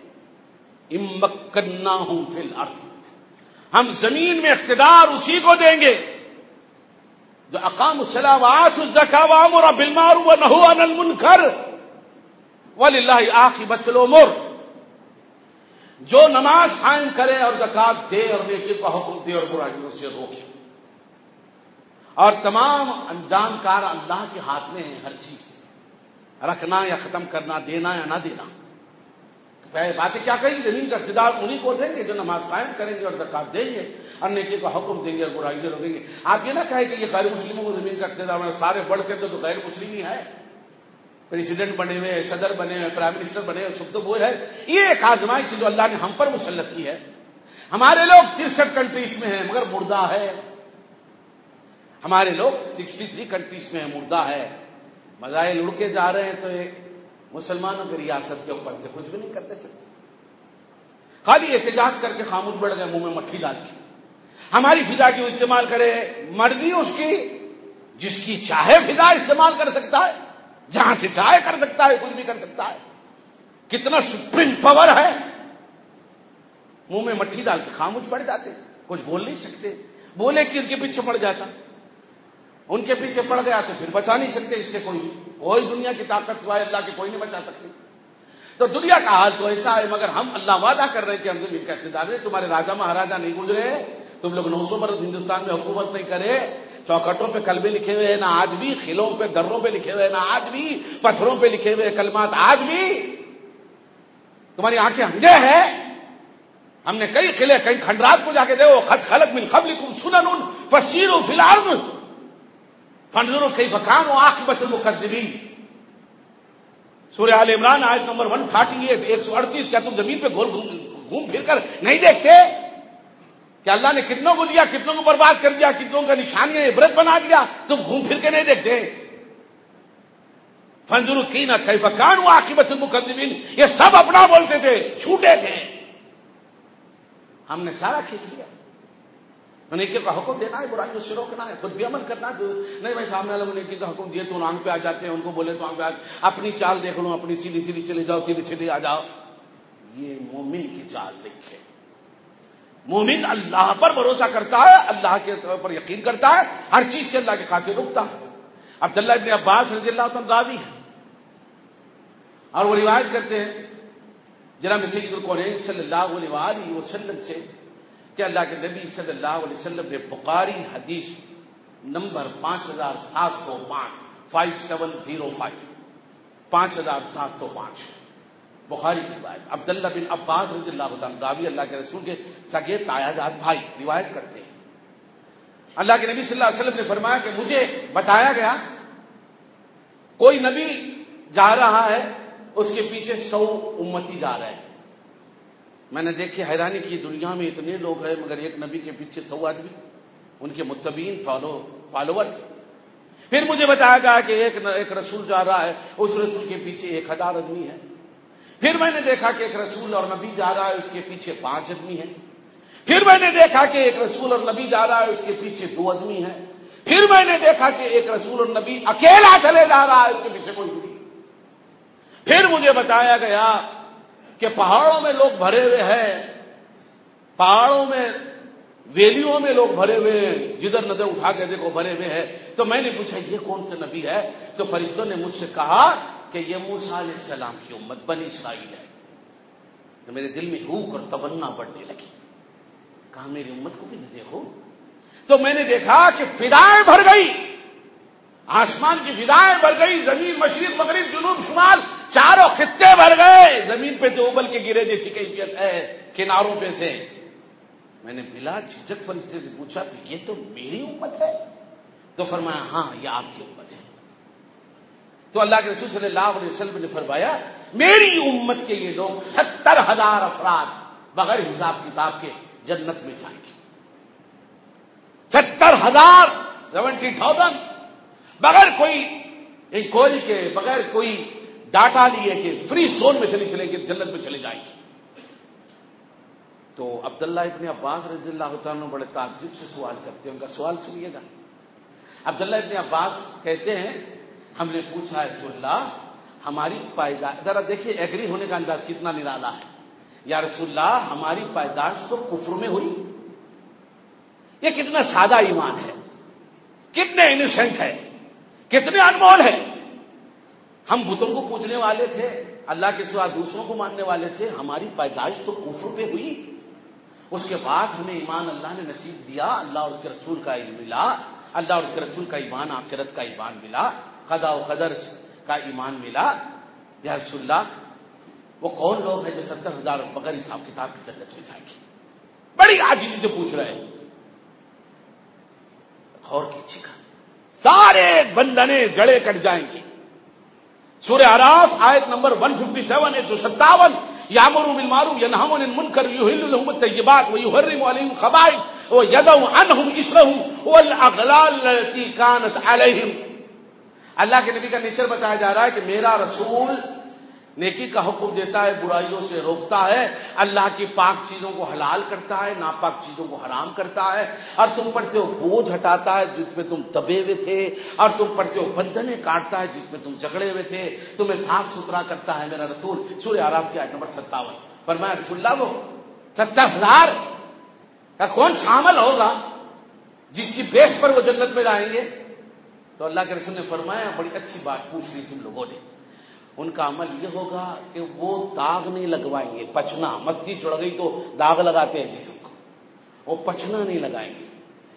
امکناہم فی الارض، ہم زمین میں اقتدار اسی کو دیں گے جو اقام الصلاۃ وآتوا الزکاۃ وامر بالمعروف ونہوا عن المنکر وللہ عاقبۃ الامور. جو نماز قائم کرے اور زکات دے اور نیکی کا حکم دے اور برائیوں سے روکے. اور تمام انجام کار اللہ کے ہاتھ میں ہے، ہر چیز رکھنا یا ختم کرنا، دینا یا نہ دینا. باتیں کیا کہیں؟ زمین کا اقتدار انہیں کو دیں گے جو نماز قائم کریں گے اور زکات دیں گے اور نیکی کا حکم دیں گے اور برائی سے روکیں گے. آپ یہ نہ کہیں کہ یہ غیر مسلموں کو زمین کا اقتدار ہے، سارے بڑھ کے تو غیر مسلم ہی ہے. پریزیڈنٹ بنے ہوئے، صدر بنے ہوئے، پرائم منسٹر بنے ہوئے، سب تو وہ ہے. یہ ایک آزمائش جو اللہ نے ہم پر مسلط کی ہے. ہمارے لوگ ترسٹھ کنٹریز میں ہیں مگر مردہ ہے. ہمارے لوگ سکسٹی تھری کنٹریز میں ہیں، مردہ ہے. مزائل اڑ کے جا رہے ہیں تو ایک مسلمانوں کی ریاست کے اوپر سے کچھ بھی نہیں کرتے تھے، خالی احتجاج کر کے خاموش بیٹھ گئے، منہ میں مکھی ڈال کے. ہماری فضا کی استعمال کرے، مرضی اس کی، جس کی چاہے فضا استعمال کر سکتا ہے، جہاں سے چاہے کر سکتا ہے، کچھ بھی کر سکتا ہے. کتنا سپریم پاور ہے. منہ میں مٹھی ڈال کے خاموش پڑ جاتے، کچھ بول نہیں سکتے. بولے کہ ان کے پیچھے پڑ جاتا، ان کے پیچھے پڑ گیا تو پھر بچا نہیں سکتے. اس سے کوئی کوئی دنیا کی طاقت سوائے اللہ کے کوئی نہیں بچا سکتے. تو دنیا کا حال تو ایسا ہے، مگر ہم اللہ وعدہ کر رہے ہیں کہ ہم زمین کا اقتدار ہے. تمہارے راجا مہاراجا نہیں گزرے، تم لوگ نو سو برس ہندوستان میں حکومت نہیں کرے. چوکھٹوں پہ کلمے لکھے ہوئے ہیں نہ آج بھی، خلوں پہ دروں پہ لکھے ہوئے ہیں نہ آج بھی، پتھروں پہ لکھے ہوئے کلمات آج بھی. تمہاری آنکھیں اندھے ہیں. ہم نے کئی قلعے کئی کھنڈرات کو جا کے دیکھو، قد خلت من قبلکم سنن فسیروا فی الارض فانظروا کیف کان عاقبۃ المکذبین. سورہ آل عمران آیت نمبر ایک سو اڑتالیس ایک سو اڑتیس. کیا تم زمین پہ گھوم گھوم پھر کر نہیں دیکھتے کہ اللہ نے کتنوں کو دیا، کتنوں کو برباد کر دیا، کتنوں کا نشانیاں عبرت بنا دیا؟ تم گھوم پھر کے نہیں دیکھتے؟ فانظروا کیف کان عاقبۃ المکذبین. یہ سب اپنا بولتے تھے، چھوٹے تھے. ہم نے سارا کھینچ لیا. نیکی کا حکم دینا ہے، برائیوں سے روکنا ہے، خود بھی عمل کرنا ہے. نہیں بھائی سامنے والوں نے نیکی کا حکم دیے تو آنکھ پہ آ جاتے ہیں، ان کو بولے تو آنکھ پہ آ اپنی چال دیکھ لو، اپنی سیدھی سیدھی چلے جاؤ، سیدھی سیدھی آ جاؤ. یہ مومن کی چال دیکھے. مومن اللہ پر بھروسہ کرتا ہے، اللہ کے پر یقین کرتا ہے، ہر چیز سے اللہ کے خاطر رکتا ہے. عبداللہ ابن عباس رضی اللہ عنہ راوی ہے اور وہ روایت کرتے ہیں جناب سید الکونین صلی اللہ علیہ وسلم سے کہ اللہ کے نبی صلی اللہ علیہ وسلم نے بخاری حدیث نمبر پانچ ہزار سات سو پانچ فائیو سیون زیرو فائیو پانچ ہزار سات سو پانچ بخاری کی روایت. عبداللہ بن عباس رضی اللہ عنہ راوی اللہ کے رسول کے سگے تایا جات بھائی روایت کرتے ہیں. اللہ کے نبی صلی اللہ علیہ وسلم نے فرمایا کہ مجھے بتایا گیا کوئی نبی جا رہا ہے، اس کے پیچھے سو امتی جا رہے ہیں. میں نے دیکھ کے حیرانی کی، دنیا میں اتنے لوگ ہیں مگر ایک نبی کے پیچھے سو آدمی، ان کے متبعین فالو فالوورز. پھر مجھے بتایا گیا کہ ایک ایک رسول جا رہا ہے، اس رسول کے پیچھے ایک ہزار آدمی ہے. پھر میں نے دیکھا کہ ایک رسول اور نبی جا رہا ہے، اس کے پیچھے پانچ آدمی ہیں. پھر میں نے دیکھا کہ ایک رسول اور نبی جا رہا ہے، اس کے پیچھے دو آدمی ہیں. پھر میں نے دیکھا کہ ایک رسول اور نبی اکیلا چلے جا رہا ہے، اس کے پیچھے کوئی نہیں. پھر مجھے بتایا گیا کہ پہاڑوں میں لوگ بھرے ہوئے ہیں، پہاڑوں میں ویلیوں میں لوگ بھرے ہوئے ہیں، جدھر نظر اٹھا کے دیکھو بھرے ہوئے ہیں. تو میں نے پوچھا یہ کون سے نبی ہے؟ تو فرشتوں نے مجھ سے کہا کہ یہ موسیٰ علیہ السلام کی امت بنی اسرائیل ہے. تو میرے دل میں ہوک اور تمنا بڑھنے لگی، کہا میری امت کو بھی نہ دیکھو. تو میں نے دیکھا کہ فضائیں بھر گئی، آسمان کی فضائیں بھر گئی، زمین مشرق مغرب جنوب شمال چاروں خطے بھر گئے. زمین پہ تو ابل کے گرے جیسی کیفیت ہے کناروں پہ سے. میں نے بلا جھجک فرشتے سے پوچھا کہ یہ تو میری امت ہے؟ تو فرمایا ہاں یہ آپ کی امت ہے. تو اللہ کے رسول صلی اللہ علیہ وسلم نے فرمایا میری امت کے یہ لوگ ستر ہزار افراد بغیر حساب کتاب کے جنت میں جائیں گے. ستر ہزار سیونٹی تھاؤزینڈ بغیر کوئی انکوائری کے، بغیر کوئی ڈاٹا لیے کہ فری زون میں چلی چلے گی، جنت میں چلے جائیں گے. تو عبداللہ ابن عباس رضی اللہ تعالیٰ بڑے تعجب سے سوال کرتے ہیں. ان کا سوال سنیے گا. عبداللہ ابن عباس کہتے ہیں ہم نے پوچھا رسول اللہ ہماری پیدائش، ذرا دیکھیے ایگری ہونے کا انداز کتنا نرالا ہے. یا رسول اللہ ہماری پیدائش تو کفر میں ہوئی. یہ کتنا سادہ ایمان ہے، کتنے انوسینٹ ہے، کتنے انمول ہے. ہم بتوں کو پوجنے والے تھے، اللہ کے سوا دوسروں کو ماننے والے تھے، ہماری پیدائش تو کفر پہ ہوئی. اس کے بعد ہمیں ایمان اللہ نے نصیب دیا، اللہ اور اس کے رسول کا علم ملا، اللہ اور اس کے رسول کا ایمان، آخرت کا ایمان ملا، قضاء و قدر کا ایمان ملا. یا رسول اللہ وہ کون لوگ ہیں جو ستر ہزار بغیر حساب کتاب کی جنت میں جائیں گے؟ بڑی عاجزی سے پوچھ رہے ہیں. غور کیجیے گا، سارے بندنے جڑے کٹ جائیں گے. سورہ اعراف آیت نمبر ایک سو سب ایک سو ستاون یامرون بالمعروف ینہون عن المنکر یحل لهم الطیبات ویحرم علیہم الخبائث ویضع عنہم اصرہم والاغلال التي كانت علیہم. اللہ کے نبی کا نیچر بتایا جا رہا ہے کہ میرا رسول نیکی کا حکم دیتا ہے، برائیوں سے روکتا ہے، اللہ کی پاک چیزوں کو حلال کرتا ہے، ناپاک چیزوں کو حرام کرتا ہے، اور تم پر سے وہ بوجھ ہٹاتا ہے جس میں تم دبے ہوئے تھے، اور تم پر سے وہ بندھنیں کاٹتا ہے جس میں تم جھگڑے ہوئے تھے، تمہیں صاف ستھرا کرتا ہے میرا رسول۔ سورہ اعراف کی آیت نمبر ستاون۔ فرمایا رسول اللہ وہ ستر ہزار کا کون شامل ہوگا جس کی بیس پر وہ جنت میں جائیں گے؟ تو اللہ کے رسول نے فرمایا بڑی اچھی بات پوچھ لی تم لوگوں نے، ان کا عمل یہ ہوگا کہ وہ داغ نہیں لگوائیں گے، پچنا، مستی چڑھ گئی تو داغ لگاتے ہیں جسم کو، وہ پچنا نہیں لگائیں گے،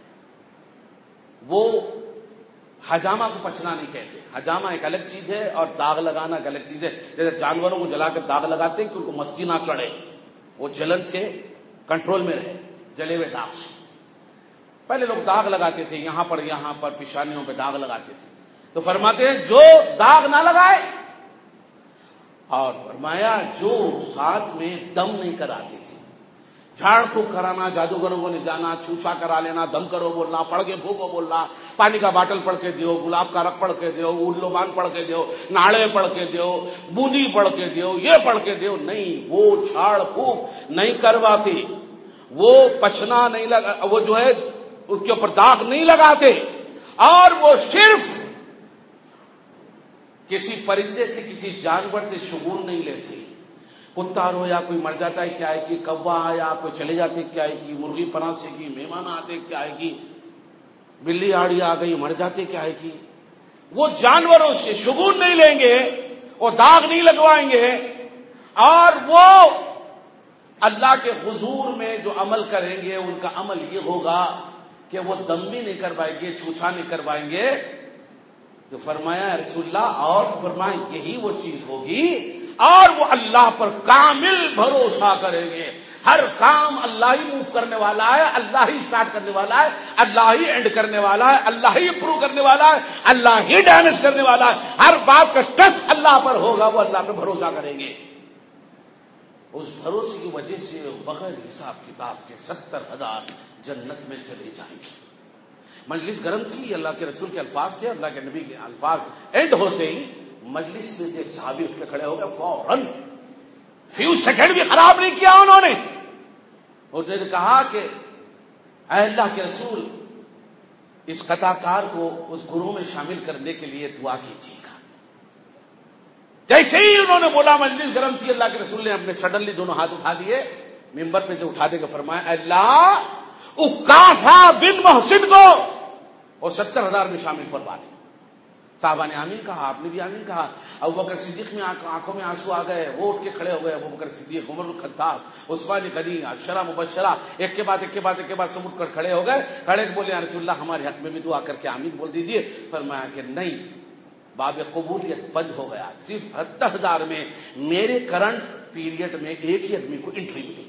وہ حجامہ کو پچنا نہیں کہتے، حجامہ ایک الگ چیز ہے اور داغ لگانا ایک الگ چیز ہے۔ جیسے جانوروں کو جلا کر داغ لگاتے ہیں کہ ان کو مستی نہ چڑھے، وہ جلن سے کنٹرول میں رہے، جلے ہوئے داغ سے۔ پہلے لوگ داغ لگاتے تھے، یہاں پر یہاں پر پیشانیوں پہ داغ لگاتے تھے، تو فرماتے ہیں جو داغ نہ لگائے، اور فرمایا جو ساتھ میں دم نہیں کراتے تھے، جھاڑ پھونک کرانا، جادوگروں نے جانا، چوچا کرا لینا، دم کرو بولنا، پڑھ کے بھوکو بولنا، پانی کا باٹل پڑھ کے دیو، گلاب کا رق پڑھ کے دیو، اولوبان پڑھ کے دیو، ناڑے پڑھ کے دیو، بوندی پڑھ کے دیو، یہ پڑھ کے دیو، نہیں، وہ جھاڑ پھونک نہیں کرواتے، وہ پچنا نہیں لگا، وہ جو ہے اس کے اوپر داغ نہیں لگاتے، اور وہ صرف کسی پرندے سے کسی جانور سے شگون نہیں لیتے، کتا رویا کوئی مر جاتا ہے کیا ہے کہ، کوا آیا کوئی چلے جاتے کیا ہے کہ، مرغی پراسے کی مہمان آتے کیا ہے کہ، بلی آڑی آ گئی مر جاتے کیا ہے کہ، وہ جانوروں سے شگون نہیں لیں گے، وہ داغ نہیں لگوائیں گے، اور وہ اللہ کے حضور میں جو عمل کریں گے ان کا عمل یہ ہوگا کہ وہ دم بھی نہیں کروائیں گے، چھوچا نہیں کروائیں گے۔ تو فرمایا رسول اللہ، اور فرمایا یہی وہ چیز ہوگی، اور وہ اللہ پر کامل بھروسہ کریں گے، ہر کام اللہ ہی موو کرنے والا ہے، اللہ ہی اسٹارٹ کرنے والا ہے، اللہ ہی اینڈ کرنے والا ہے، اللہ ہی امپروو کرنے والا ہے، اللہ ہی ڈیمیج کرنے والا ہے، ہر بات کا ٹچ اللہ پر ہوگا، وہ اللہ پہ بھروسہ کریں گے۔ اس بھروسے کی وجہ سے بغیر حساب کتاب کے ستر ہزار جنت میں چلے جائیں گے۔ مجلس گرم تھی، اللہ کے رسول کے الفاظ تھے، اللہ کے نبی کے الفاظ اینڈ ہوتے ہی مجلس میں ایک صحابی اٹھ کے کھڑے ہو گئے، فوراً فیو سیکنڈ بھی خراب نہیں کیا انہوں نے، انہوں نے کہا کہ اے اللہ کے رسول، اس قطع کار کو اس گروہ میں شامل کرنے کے لیے دعا کیجیے گا۔ جیسے ہی انہوں نے بولا مجلس گرم تھی، اللہ کے رسول نے اپنے سڈنلی دونوں ہاتھ اٹھا دیے، ممبر پہ سے اٹھا دے کے فرمایا، اللہ اکاسا بن محسن کو اور ستر ہزار میں شامل فرما دے۔ صحابہ نے آمین کہا، آپ نے بھی آمین کہا۔ ابو بکر صدیق میں آنکھوں میں آنسو آ گئے، وہ اٹھ کے کھڑے ہو گئے، ابو بکر صدیق، عمر الخطاب، عثمان غنی، عشرہ مبشرہ، ایک کے بعد ایک کے بعد ایک کے بعد سب اٹھ کر کھڑے ہو گئے، کھڑے بولے یا رسول اللہ ہمارے حق میں بھی دعا کر کے آمین بول دیجئے۔ فرمایا کہ نہیں، باب قبولیت بند ہو گیا، صرف ستر ہزار میں میرے کرنٹ پیریڈ میں ایک ہی آدمی کو انٹری ملی،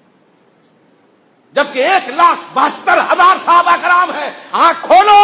جبکہ ایک لاکھ بہتر ہزار صحابہ کرام ہے۔ آنکھ کھولو،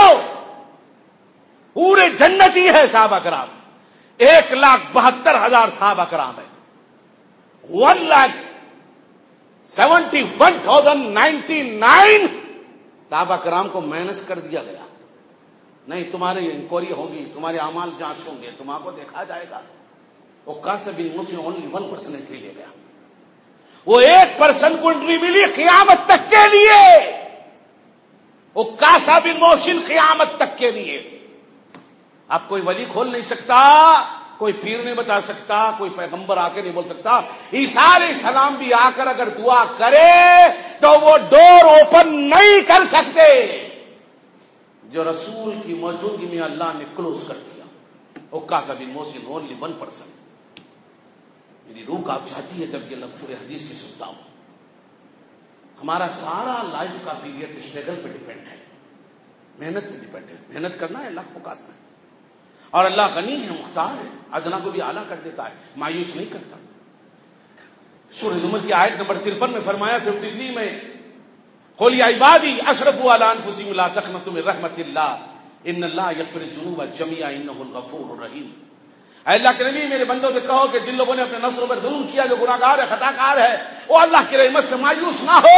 پورے جنتی ہے صحابہ کرام، ایک لاکھ بہتر ہزار صحابہ کرام ہے، one lakh seventy one thousand ninety nine صحابہ کرام کو مائنس کر دیا گیا۔ نہیں، تمہاری انکوائری ہوگی، تمہارے اعمال جانچ ہوں گے، تمہارے کو دیکھا جائے گا۔ وہ کاسب بن مسلم اونلی ون پرسن انٹری لے گیا، وہ ایک پرسن کو انٹری ملی قیامت تک کے لیے، وہ کاسب بن محسن قیامت تک کے لیے۔ اب کوئی ولی کھول نہیں سکتا، کوئی پیر نہیں بتا سکتا، کوئی پیغمبر آ کے نہیں بول سکتا۔ عیسیٰ علیہ السلام بھی آ کر اگر دعا کرے تو وہ ڈور اوپن نہیں کر سکتے، جو رسول کی موجودگی میں اللہ نے کلوز کر دیا۔ وہ کاسب بن محسن اونلی ون پرسن۔ میری روح کاپ جاتی ہے جب یہ لفظ حدیث کی سنتا ہوں۔ ہمارا سارا لائف کا پیریڈ اسٹرگل پہ ڈیپینڈ ہے، محنت پہ ڈیپینڈ ہے، محنت کرنا ہے، اللہ کو کاٹنا ہے، اور اللہ غنی ہے، مختار ہے، ادنا کو بھی اعلیٰ کر دیتا ہے، مایوس نہیں کرتا۔ سورہ زمر کی آیت نمبر ترپن میں فرمایا، ففٹی تھری میں، قل یا عبادی اشرفوا علی انفسہم لا تقنطوا من رحمت اللہ ان اللہ یغفر الذنوب جميعا انہ الغفور الرحیم۔ اے اللہ کے نبی، میرے بندوں سے کہو کہ جن لوگوں نے اپنے نفسوں پر ظلم کیا، جو گناہ گار ہے، خطا کار ہے، وہ اللہ کی رحمت سے مایوس نہ ہو۔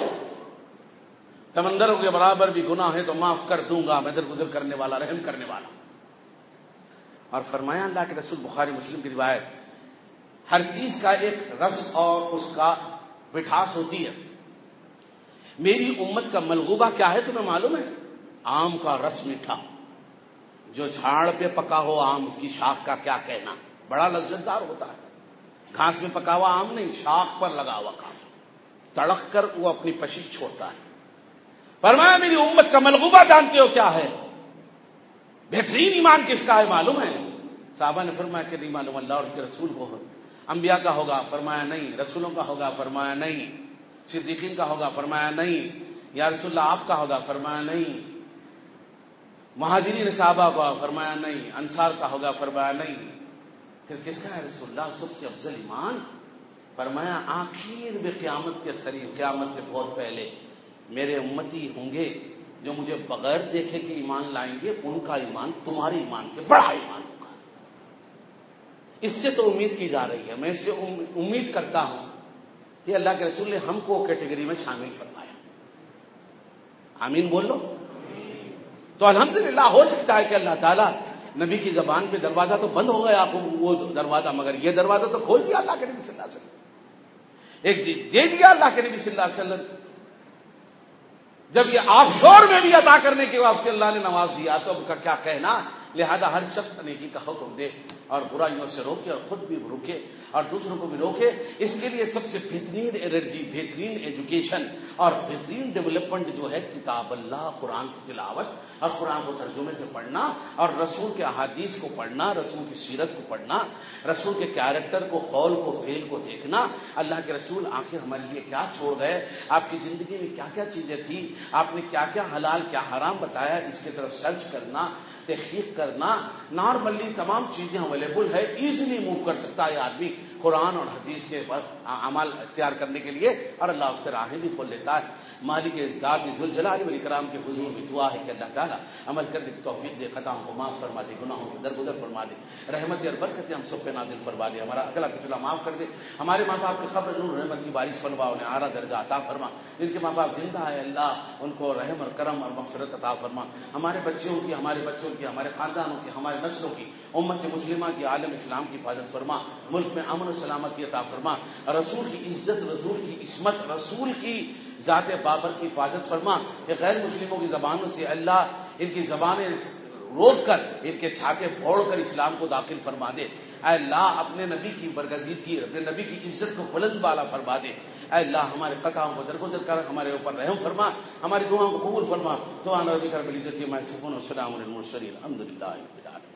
سمندروں کے برابر بھی گناہ ہے تو معاف کر دوں گا، میں درگزر کرنے والا، رحم کرنے والا۔ اور فرمایا اللہ کے رسول، بخاری مسلم کی روایت، ہر چیز کا ایک رس اور اس کا مٹھاس ہوتی ہے. میری امت کا ملغوبہ کیا ہے تمہیں معلوم ہے؟ آم کا رس میٹھا. جو جھاڑ پہ پکا ہو آم، اس کی شاخ کا کیا کہنا، بڑا لذت دار ہوتا ہے. گھاس میں پکا ہوا آم نہیں، شاخ پر لگا ہوا کام، تڑک کر وہ اپنی پشی چھوڑتا ہے. فرمایا میری امت کا ملغوبہ جانتے ہو کیا ہے؟ بہترین ایمان کس کا ہے معلوم ہے؟ صحابہ نے فرمایا کہ نہیں معلوم، اللہ اور اس کے رسول کو ہو. انبیاء کا ہوگا؟ فرمایا نہیں. رسولوں کا ہوگا؟ فرمایا نہیں. صدیقین کا ہوگا؟ فرمایا نہیں. یا رسول اللہ آپ کا ہوگا؟ فرمایا نہیں. مہاجرین صحابہ کا؟ فرمایا نہیں. انصار کا ہوگا؟ فرمایا نہیں. پھر کس کا ہے رسول اللہ سب سے افضل ایمان؟ فرمایا آخر میں قیامت کے قریب، قیامت سے بہت پہلے میرے امتی ہوں گے جو مجھے بغیر دیکھے کہ ایمان لائیں گے، ان کا ایمان تمہارے ایمان سے بڑا ایمان ہوگا. اس سے تو امید کی جا رہی ہے. میں اس سے امید کرتا ہوں کہ اللہ کے رسول نے ہم کو کیٹیگری میں شامل فرمایا. آمین بول لو. تو الحمدللہ ہو سکتا ہے کہ اللہ تعالیٰ نبی کی زبان پہ دروازہ تو بند ہو گیا وہ دروازہ، مگر یہ دروازہ تو کھول دیا اللہ کے نبی صلی اللہ علیہ وسلم. ایک دے دیا اللہ کے نبی صلی اللہ علیہ وسلم. جب یہ آف شور میں بھی عطا کرنے کے واسطے اللہ نے نواز دیا تو اب کا کیا کہنا. لہذا ہر شخص نیکی کا حکم دے اور برائیوں سے روکے اور خود بھی روکے اور دوسروں کو بھی روکے. اس کے لیے سب سے بہترین انرجی، بہترین ایجوکیشن اور بہترین ڈیولپمنٹ جو ہے کتاب اللہ، قرآن کی تلاوت اور قرآن کو ترجمے سے پڑھنا اور رسول کے احادیث کو پڑھنا، رسول کی سیرت کو پڑھنا، رسول کے کیریکٹر کو، قول کو، فعل کو دیکھنا. اللہ کے رسول آخر ہمارے لیے کیا چھوڑ گئے، آپ کی زندگی میں کیا کیا چیزیں تھیں، آپ نے کیا کیا حلال کیا حرام بتایا، اس کی طرف سرچ کرنا، تحقیق کرنا. نارملی تمام چیزیں اویلیبل ہے، ایزیلی موو کر سکتا ہے آدمی قرآن اور حدیث کے اعمال اختیار کرنے کے لیے، اور اللہ اس کے راہیں بھی کھول دیتا ہے. مالک ذات ذوالجلال والاکرام کے حضور میں دعا ہے کہ اللہ تعالیٰ عمل کرنے کی توفیق دے، خطاؤں کو معاف فرما دے، گناہوں سے درگزر فرما دے، رحمت اور برکت ہم سب پہ نازل فرما دے، ہمارا اگلا پچھلا معاف کر دے. ہمارے ماں باپ کے قبر نور رحمت کی بارش فرما، انہیں اعلیٰ درجہ عطا فرما. جن کے ماں باپ زندہ ہے اللہ ان کو رحم اور کرم اور مغفرت عطا فرما. ہمارے بچوں کی، ہمارے بچوں کی، ہمارے خاندانوں کی، ہمارے نسلوں کی، امت مسلمہ کی، عالم اسلام کی حفاظت فرما. ملک میں امن و سلامتی عطا فرما. رسول کی عزت، رسول کی عصمت، رسول کی ذات بابر کی حفاظت فرما. کہ غیر مسلموں کی زبانوں سے اللہ ان کی زبانیں روک کر، ان کے چھاتے پھوڑ کر اسلام کو داخل فرما دے. اے اللہ اپنے نبی کی برگزیدگی کی، اپنے نبی کی عزت کو بلند بالا فرما دے. اے اللہ ہمارے قطعوں کو درگزر کر ہمارے اوپر رحم فرما، ہماری دعاؤں کو قبول فرما. دعا نبی کر بلی عزت میں سکون و سلام علی المرسلین الحمدللہ رب العالمین.